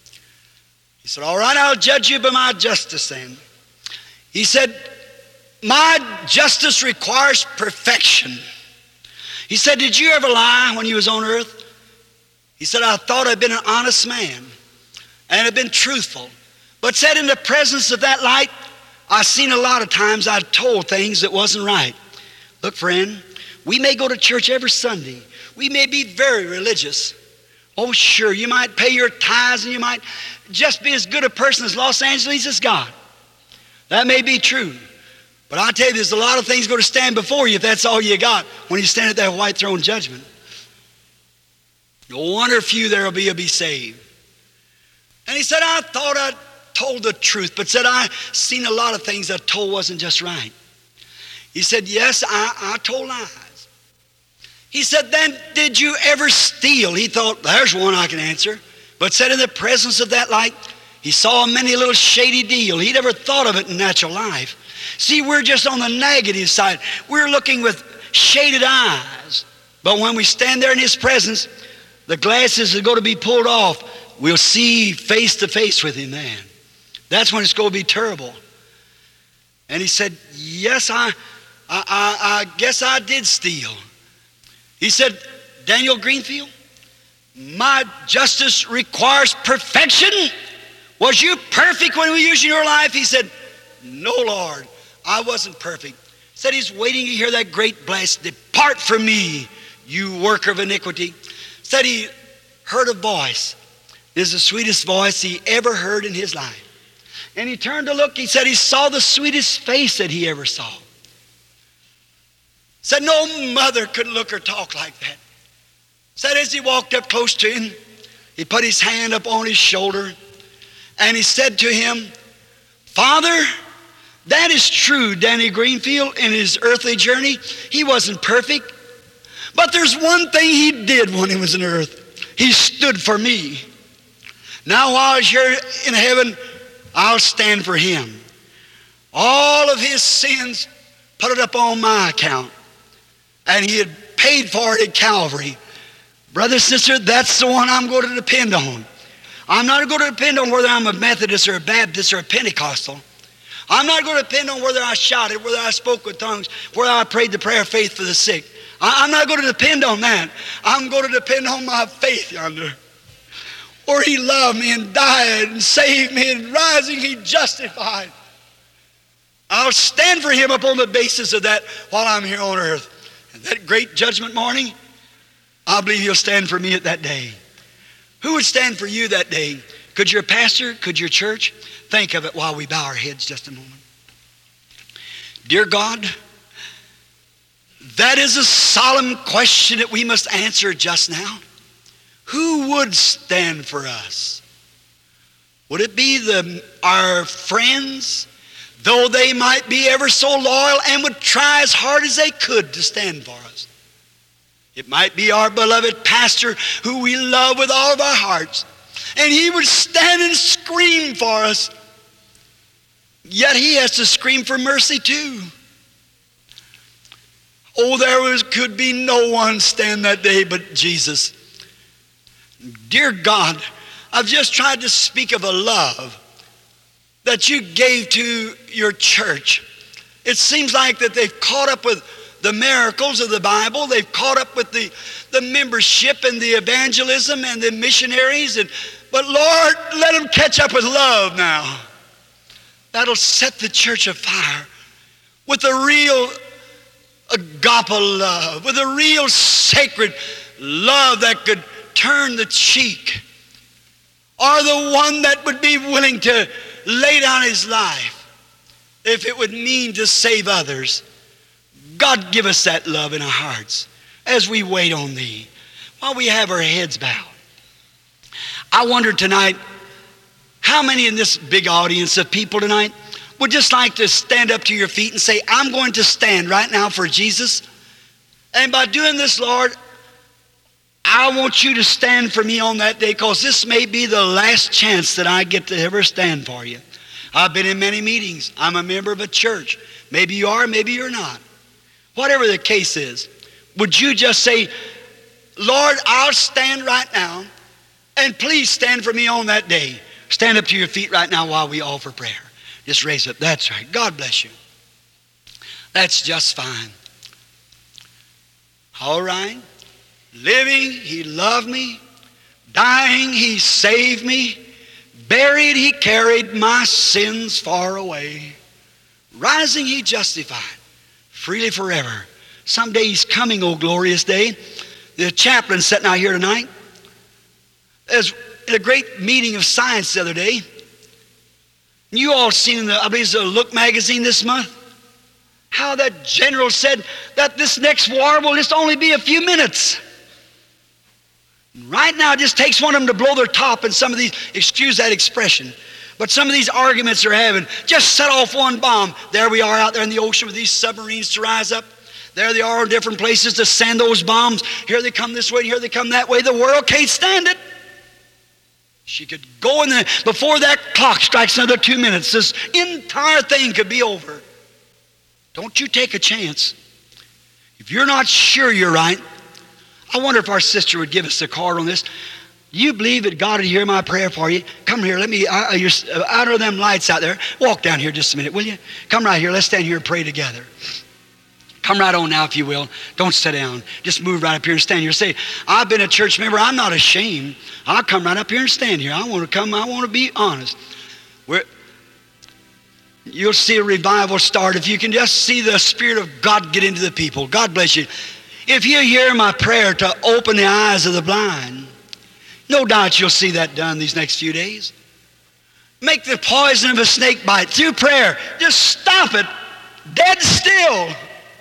He said, all right, I'll judge you by my justice then. He said, my justice requires perfection. He said, did you ever lie when you was on earth? He said, I thought I'd been an honest man and had been truthful. But said in the presence of that light, I seen a lot of times I'd told things that wasn't right. Look, friend, we may go to church every Sunday. We may be very religious. Oh, sure, you might pay your tithes and you might just be as good a person as Los Angeles as God. That may be true. But I tell you, there's a lot of things going to stand before you if that's all you got when you stand at that white throne judgment. No wonder few there will be saved. And he said, I thought I told the truth, but said I seen a lot of things I told wasn't just right. He said, yes, I told lies. He said, then did you ever steal? He thought, there's one I can answer. But said in the presence of that light, he saw a many little shady deal. He never thought of it in natural life. See, we're just on the negative side. We're looking with shaded eyes. But when we stand there in His presence, the glasses are going to be pulled off. We'll see face to face with Him then. That's when it's going to be terrible. And he said, yes, I guess I did steal. He said, Daniel Greenfield, my justice requires perfection. Was you perfect when we used your life? He said, no, Lord, I wasn't perfect. Said he's waiting to hear that great blast, depart from me, you worker of iniquity. Said he heard a voice. It is the sweetest voice he ever heard in his life. And he turned to look. He said he saw the sweetest face that he ever saw. Said no mother could look or talk like that. Said as he walked up close to him, he put his hand up on his shoulder and he said to him, Father, that is true, Danny Greenfield, in his earthly journey, he wasn't perfect. But there's one thing he did when he was on earth. He stood for me. Now while I was here in heaven, I'll stand for him. All of his sins, put it up on my account. And he had paid for it at Calvary. Brother, sister, that's the one I'm going to depend on. I'm not going to depend on whether I'm a Methodist or a Baptist or a Pentecostal. I'm not going to depend on whether I shouted, whether I spoke with tongues, whether I prayed the prayer of faith for the sick. I'm not going to depend on that. I'm going to depend on my faith yonder. Where he loved me and died and saved me and rising he justified. I'll stand for him upon the basis of that while I'm here on earth. And that great judgment morning, I believe he'll stand for me at that day. Who would stand for you that day? Could your pastor? Could your church? Think of it while we bow our heads just a moment. Dear God, that is a solemn question that we must answer just now. Who would stand for us? Would it be our friends, though they might be ever so loyal and would try as hard as they could to stand for us? It might be our beloved pastor who we love with all of our hearts, and he would stand and scream for us. Yet he has to scream for mercy too. Oh, could be no one stand that day but Jesus. Dear God, I've just tried to speak of a love that you gave to your church. It seems like that they've caught up with the miracles of the Bible. They've caught up with the membership and the evangelism and the missionaries. But Lord, let them catch up with love now. That'll set the church afire with a real agape love, with a real sacred love that could turn the cheek, or the one that would be willing to lay down his life if it would mean to save others. God, give us that love in our hearts as we wait on thee while we have our heads bowed. I wonder tonight, how many in this big audience of people tonight would just like to stand up to your feet and say, I'm going to stand right now for Jesus. And by doing this, Lord, I want you to stand for me on that day, because this may be the last chance that I get to ever stand for you. I've been in many meetings. I'm a member of a church. Maybe you are, maybe you're not. Whatever the case is, would you just say, Lord, I'll stand right now, and please stand for me on that day. Stand up to your feet right now while we offer prayer. Just raise up. That's right. God bless you. That's just fine. All right. Living, he loved me. Dying, he saved me. Buried, he carried my sins far away. Rising, he justified. Freely forever. Someday he's coming, oh glorious day. The chaplain sitting out here tonight. There's a great meeting of science the other day. You all seen I believe it's the Look magazine this month. How that general said that this next war will just only be a few minutes. Right now it just takes one of them to blow their top, and some of these, excuse that expression, but some of these arguments they're having, just set off one bomb. There we are out there in the ocean with these submarines to rise up. There they are in different places to send those bombs. Here they come this way, here they come that way. The world can't stand it. She could go in before that clock strikes another 2 minutes, this entire thing could be over. Don't you take a chance. If you're not sure you're right, I wonder if our sister would give us a card on this. Do you believe that God would hear my prayer for you? Come here, you're out of them lights out there. Walk down here just a minute, will you? Come right here, let's stand here and pray together. Come right on now, if you will. Don't sit down. Just move right up here and stand here. Say, I've been a church member. I'm not ashamed. I'll come right up here and stand here. I want to be honest. You'll see a revival start if you can just see the Spirit of God get into the people. God bless you. If you hear my prayer to open the eyes of the blind, no doubt you'll see that done these next few days. Make the poison of a snake bite through prayer. Just stop it dead still.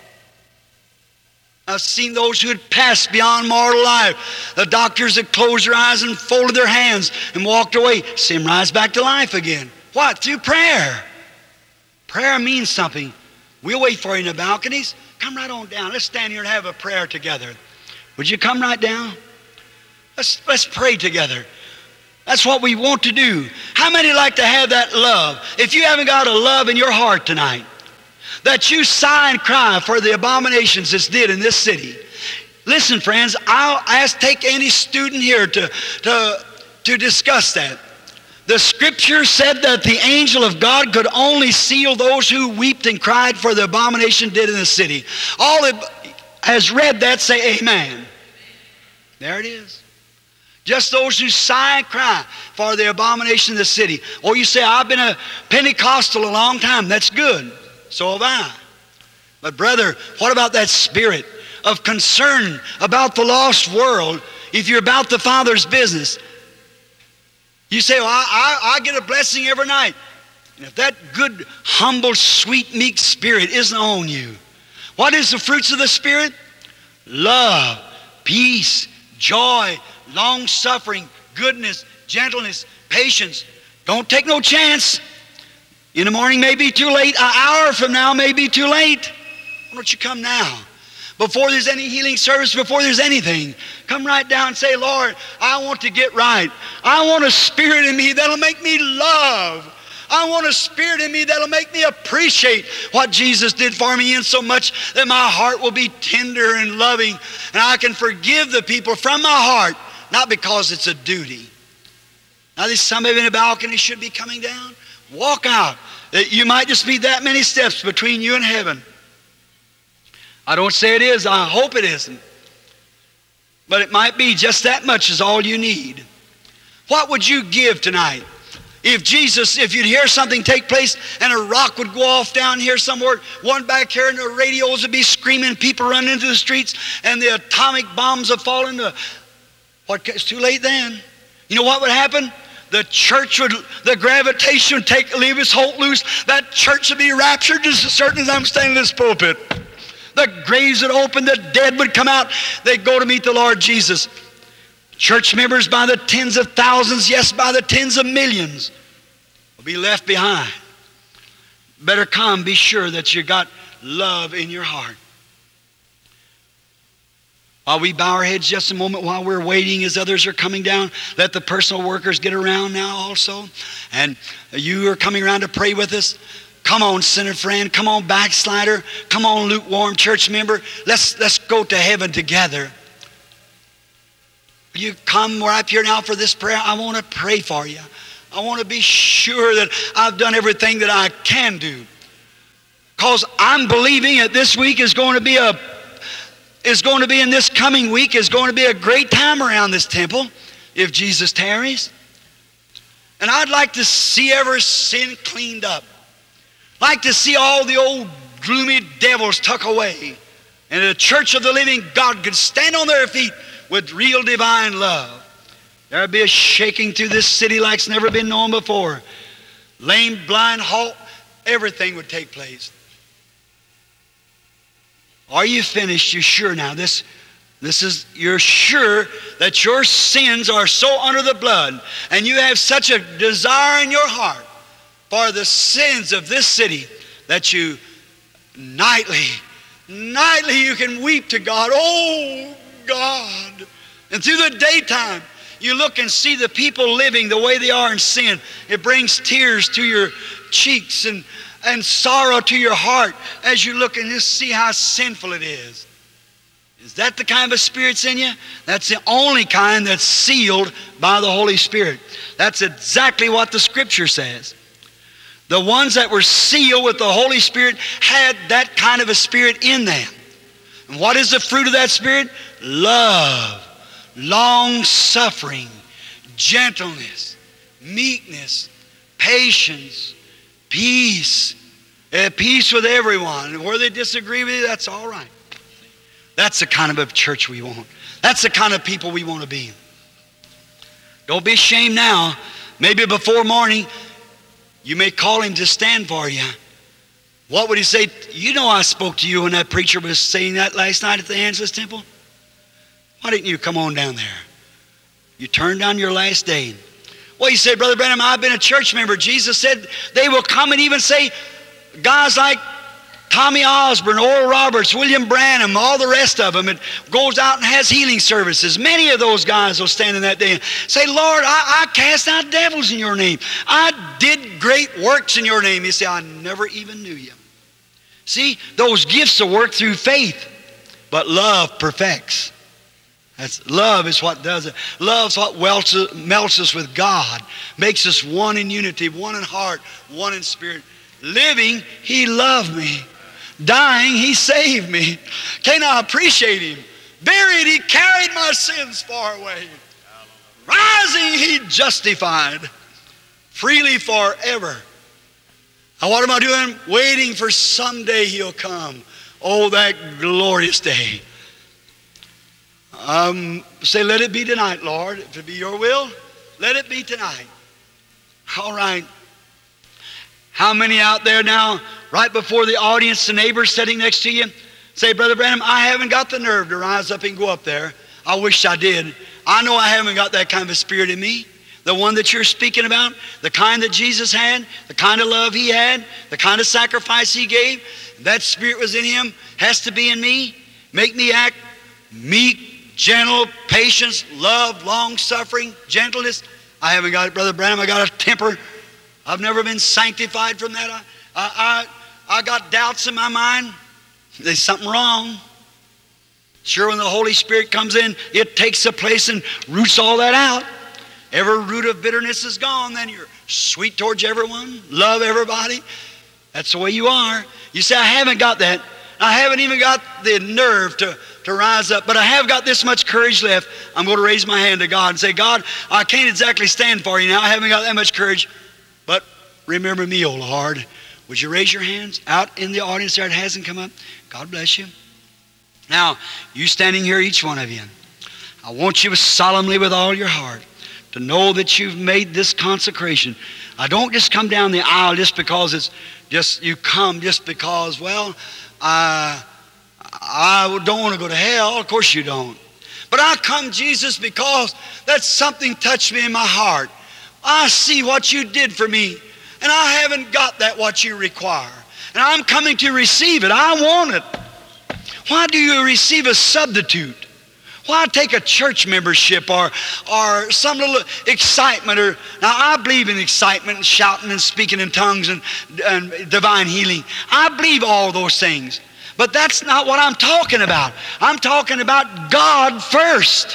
I've seen those who had passed beyond mortal life. The doctors had closed their eyes and folded their hands and walked away. See them rise back to life again. What? Through prayer. Prayer means something. We'll wait for you in the balconies. Come right on down. Let's stand here and have a prayer together. Would you come right down? Let's pray together. That's what we want to do. How many like to have that love? If you haven't got a love in your heart tonight, that you sigh and cry for the abominations that's did in this city. Listen, friends, I'll take any student here to discuss that. The Scripture said that the angel of God could only seal those who wept and cried for the abomination did in the city. All that has read that say amen. There it is. Just those who sigh and cry for the abomination of the city. Or you say, I've been a Pentecostal a long time. That's good. So have I. But brother, what about that spirit of concern about the lost world if you're about the Father's business? You say, well, I get a blessing every night. And if that good, humble, sweet, meek spirit isn't on you, what is the fruits of the Spirit? Love, peace, joy, long-suffering, goodness, gentleness, patience. Don't take no chance. In the morning may be too late. An hour from now may be too late. Why don't you come now? Before there's any healing service, before there's anything, come right down and say, Lord, I want to get right. I want a spirit in me that'll make me love. I want a spirit in me that'll make me appreciate what Jesus did for me in so much that my heart will be tender and loving and I can forgive the people from my heart, not because it's a duty. Now there's somebody in the balcony should be coming down. Walk out. You might just be that many steps between you and heaven. I don't say it is. I hope it isn't. But it might be just that much is all you need. What would you give tonight? If you'd hear something take place and a rock would go off down here somewhere, one back here and the radios would be screaming, people running into the streets and the atomic bombs would fall into, it's too late then. You know what would happen? The gravitation would leave its hold loose. That church would be raptured just as certain as I'm standing in this pulpit. The graves would open, the dead would come out. They'd go to meet the Lord Jesus. Church members by the tens of thousands, yes, by the tens of millions, will be left behind. Better come, be sure that you got love in your heart. While we bow our heads just a moment while we're waiting as others are coming down, let the personal workers get around now also. And you are coming around to pray with us. Come on, sinner friend. Come on, backslider. Come on, lukewarm church member. Let's go to heaven together. You come right up here now for this prayer. I want to pray for you. I want to be sure that I've done everything that I can do. Because I'm believing that this week is going to be in this coming week is going to be a great time around this temple if Jesus tarries. And I'd like to see every sin cleaned up. Like to see all the old gloomy devils tucked away. And the church of the living God could stand on their feet with real divine love. There would be a shaking through this city like it's never been known before. Lame, blind, halt, everything would take place. Are you finished? You sure now? You're sure that your sins are so under the blood and you have such a desire in your heart for the sins of this city that you nightly you can weep to God. Oh, God. And through the daytime, you look and see the people living the way they are in sin. It brings tears to your cheeks and sorrow to your heart as you look and just see how sinful it is. Is that the kind of a spirit's in you? That's the only kind that's sealed by the Holy Spirit. That's exactly what the Scripture says. The ones that were sealed with the Holy Spirit had that kind of a spirit in them. And what is the fruit of that spirit? Love, long-suffering, gentleness, meekness, patience, peace. Peace with everyone. And where they disagree with you, that's all right. That's the kind of a church we want. That's the kind of people we want to be. Don't be ashamed now. Maybe before morning, you may call him to stand for you. What would he say? You know I spoke to you when that preacher was saying that last night at the Angelus Temple. Why didn't you come on down there? You turned down your last day. Well, you say, Brother Branham, I've been a church member. Jesus said they will come and even say, guys like Tommy Osborne, Oral Roberts, William Branham, all the rest of them, it goes out and has healing services. Many of those guys will stand in that day and say, Lord, I cast out devils in your name. I did great works in your name. You say, I never even knew you. See, those gifts will work through faith, but love perfects. Love is what does it. Love's what melts us with God, makes us one in unity, one in heart, one in spirit. Living, He loved me. Dying, He saved me. Can I appreciate Him? Buried, He carried my sins far away. Rising, He justified. Freely forever. Now what am I doing? Waiting for someday He'll come. Oh, that glorious day. Say, let it be tonight, Lord. If it be your will, let it be tonight. All right. How many out there now, right before the audience, the neighbors sitting next to you, say, Brother Branham, I haven't got the nerve to rise up and go up there. I wish I did. I know I haven't got that kind of a spirit in me. The one that you're speaking about, the kind that Jesus had, the kind of love He had, the kind of sacrifice He gave, that spirit was in Him, has to be in me. Make me act meek, gentle, patience, love, long-suffering, gentleness. I haven't got it, Brother Branham. I got a temper. I've never been sanctified from that. I got doubts in my mind. There's something wrong. Sure, when the Holy Spirit comes in, it takes the place and roots all that out. Every root of bitterness is gone. Then you're sweet towards everyone, love everybody. That's the way you are. You say, I haven't got that. I haven't even got the nerve to rise up, but I have got this much courage left. I'm going to raise my hand to God and say, God, I can't exactly stand for you now. I haven't got that much courage. But remember me, O Lord. Would you raise your hands out in the audience there? It hasn't come up. God bless you. Now, you standing here, each one of you, I want you solemnly with all your heart to know that you've made this consecration. I don't just come down the aisle just because it's just, you come just because, well, I don't want to go to hell. Of course you don't. But I come, Jesus, because that something touched me in my heart. I see what you did for me, and I haven't got that what you require. And I'm coming to receive it. I want it. Why do you receive a substitute? Why take a church membership or some little excitement? Now, I believe in excitement and shouting and speaking in tongues and divine healing. I believe all those things. But that's not what I'm talking about. I'm talking about God first.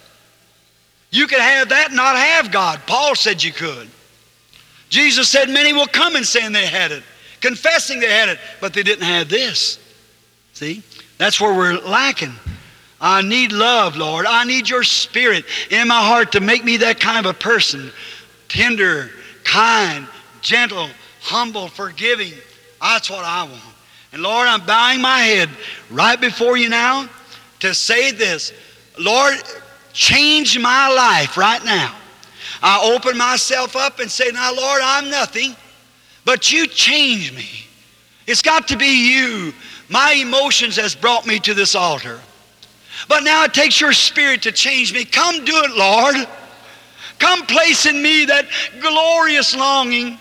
You could have that and not have God. Paul said you could. Jesus said many will come and saying they had it, confessing they had it, but they didn't have this. See? That's where we're lacking. I need love, Lord. I need your Spirit in my heart to make me that kind of a person. Tender, kind, gentle, humble, forgiving. That's what I want. And Lord, I'm bowing my head right before you now to say this. Lord, change my life right now. I open myself up and say, now, Lord, I'm nothing, but you change me. It's got to be you. My emotions has brought me to this altar. But now it takes your Spirit to change me. Come do it, Lord. Come place in me that glorious longing.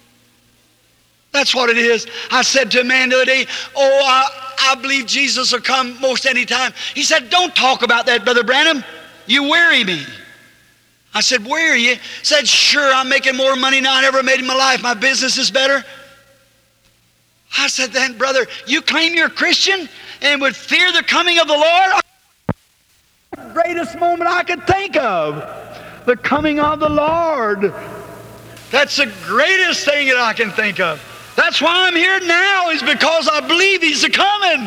That's what it is. I said to a man the other day, I believe Jesus will come most any time. He said, don't talk about that, Brother Branham. You weary me. I said, weary you? He said, sure, I'm making more money now than I ever made in my life. My business is better. I said, then, brother, you claim you're a Christian and would fear the coming of the Lord? greatest moment I could think of. The coming of the Lord. That's the greatest thing that I can think of. That's why I'm here now, is because I believe He's a-coming.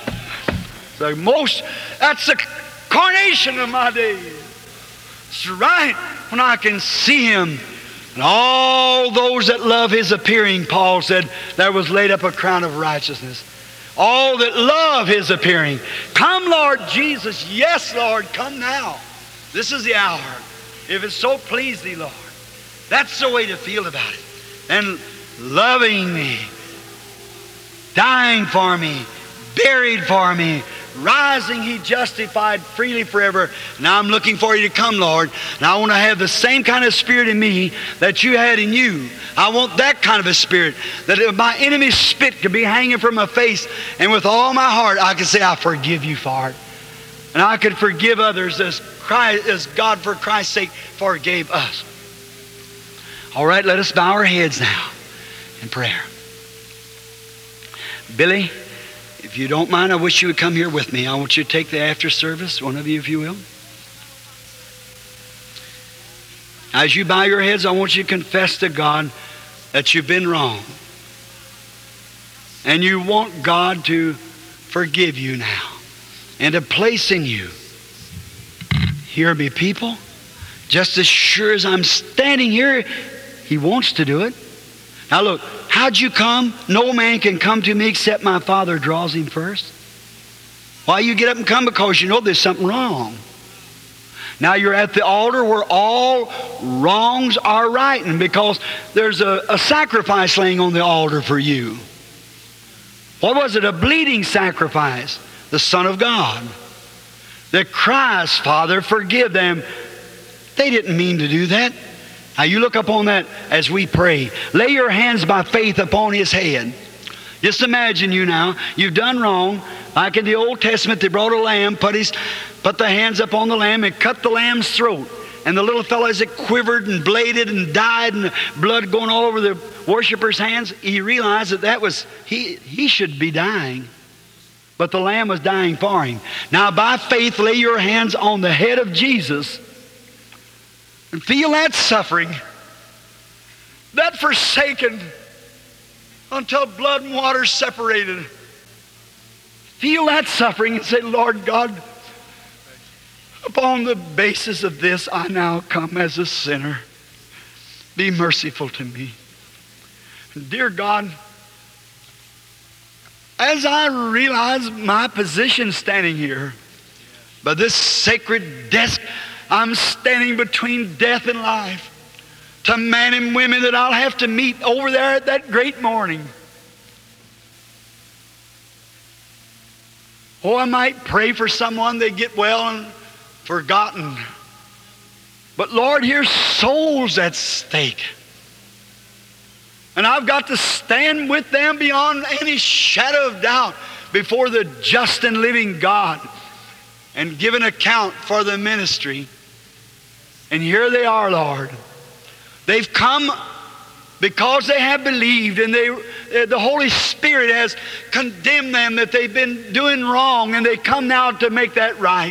That's the carnation of my days. It's right when I can see Him. And all those that love His appearing, Paul said, there was laid up a crown of righteousness. All that love His appearing. Come, Lord Jesus. Yes, Lord, come now. This is the hour. If it so please Thee, Lord. That's the way to feel about it. And loving me, dying for me, buried for me, rising He justified freely forever. Now I'm looking for You to come, Lord. And I want to have the same kind of spirit in me that You had in You. I want that kind of a spirit, that if my enemy's spit could be hanging from my face, and with all my heart I could say, I forgive you for it. And I could forgive others as God for Christ's sake forgave us. All right, let us bow our heads now in prayer. Billy, if you don't mind, I wish you would come here with me. I want you to take the after service, one of you if you will. As you bow your heads, I want you to confess to God that you've been wrong. And you want God to forgive you now and to place in you. Hear me, people. Just as sure as I'm standing here, He wants to do it. Now look, how'd you come? No man can come to me except my Father draws him first. Why you get up and come? Because you know there's something wrong. Now you're at the altar where all wrongs are right, and because there's a sacrifice laying on the altar for you. What was it? A bleeding sacrifice. The Son of God. That cries, Father, forgive them. They didn't mean to do that. Now you look upon that as we pray. Lay your hands by faith upon his head. Just imagine you now. You've done wrong. Like in the Old Testament, they brought a lamb, put the hands up on the lamb and cut the lamb's throat. And the little fellow, as it quivered and bladed and died and blood going all over the worshiper's hands, he realized that was, he should be dying. But the lamb was dying for him. Now by faith, lay your hands on the head of Jesus and feel that suffering, that forsaken until blood and water separated. Feel that suffering and say, Lord God, upon the basis of this, I now come as a sinner. Be merciful to me. Dear God, as I realize my position standing here, by this sacred desk, I'm standing between death and life. To men and women that I'll have to meet over there at that great morning. Oh, I might pray for someone, they get well and forgotten. But Lord, here's souls at stake. And I've got to stand with them beyond any shadow of doubt before the just and living God and give an account for the ministry. And here they are, Lord. They've come because they have believed, and the Holy Spirit has condemned them that they've been doing wrong, and they come now to make that right.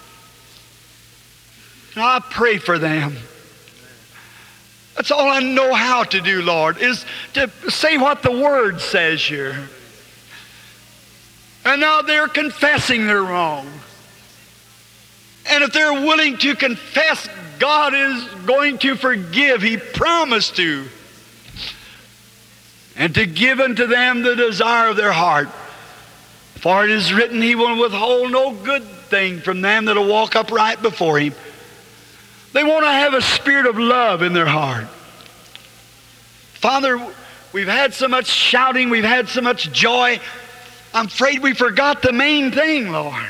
And I pray for them. That's all I know how to do, Lord, is to say what the Word says here. And now they're confessing they're wrong. And if they're willing to confess, God is going to forgive. He promised to. And to give unto them the desire of their heart. For it is written, He will withhold no good thing from them that will walk upright before Him. They want to have a spirit of love in their heart. Father, we've had so much shouting, we've had so much joy. I'm afraid we forgot the main thing, Lord.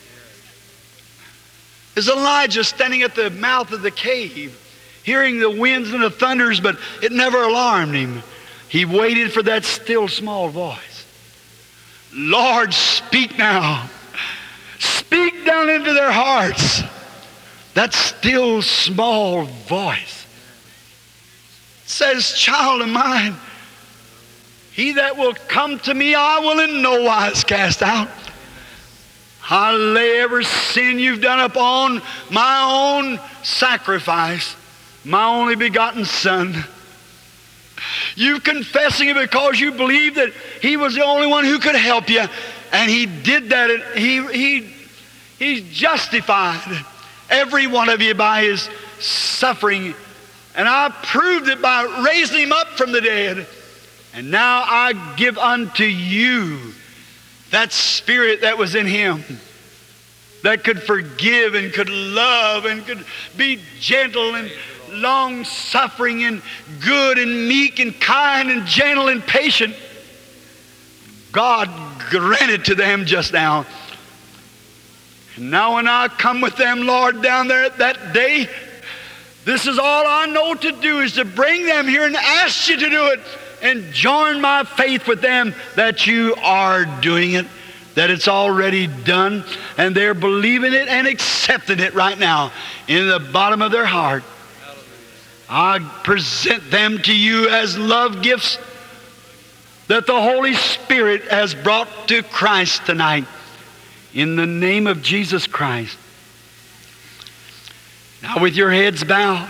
Is Elijah standing at the mouth of the cave, hearing the winds and the thunders, but it never alarmed him. He waited for that still small voice. Lord, speak now. Speak down into their hearts. That still small voice says, child of mine, he that will come to me, I will in no wise cast out. I lay every sin you've done upon my own sacrifice, my only begotten Son. You confessing it because you believe that He was the only one who could help you. And He did that. And He justified every one of you by His suffering. And I proved it by raising Him up from the dead. And now I give unto you that Spirit that was in Him, that could forgive and could love and could be gentle and long-suffering and good and meek and kind and gentle and patient. God granted to them just now. And now when I come with them, Lord, down there at that day, this is all I know to do, is to bring them here and ask you to do it and join my faith with them that you are doing it, that it's already done, and they're believing it and accepting it right now in the bottom of their heart. I present them to you as love gifts that the Holy Spirit has brought to Christ tonight, in the name of Jesus Christ. Now with your heads bowed,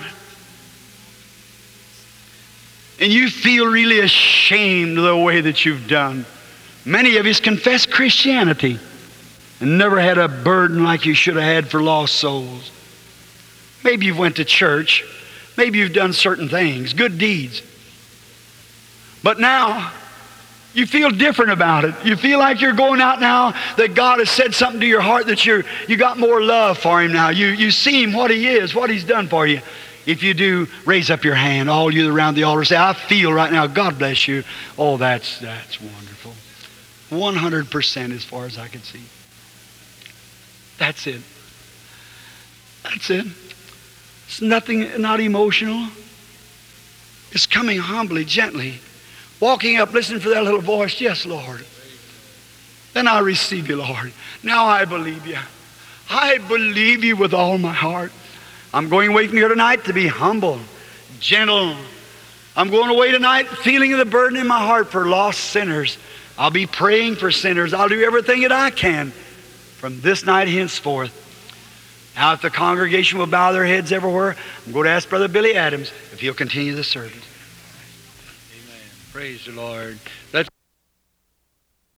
and you feel really ashamed of the way that you've done. Many of you confess Christianity and never had a burden like you should have had for lost souls. Maybe you've went to church. Maybe you've done certain things, good deeds. But now you feel different about it. You feel like you're going out now, that God has said something to your heart, that you got more love for Him now. You see Him, what He is, what He's done for you. If you do, raise up your hand. All you around the altar, say, I feel right now, God bless you. Oh, that's wonderful. 100% as far as I can see. That's it. That's it. It's nothing, not emotional. It's coming humbly, gently. Walking up, listening for that little voice. Yes, Lord. Then I receive you, Lord. Now I believe you. I believe you with all my heart. I'm going away from here tonight to be humble, gentle. I'm going away tonight feeling the burden in my heart for lost sinners. I'll be praying for sinners. I'll do everything that I can from this night henceforth. Now, if the congregation will bow their heads everywhere, I'm going to ask Brother Billy Adams if he'll continue the service. Amen. Praise the Lord. Let's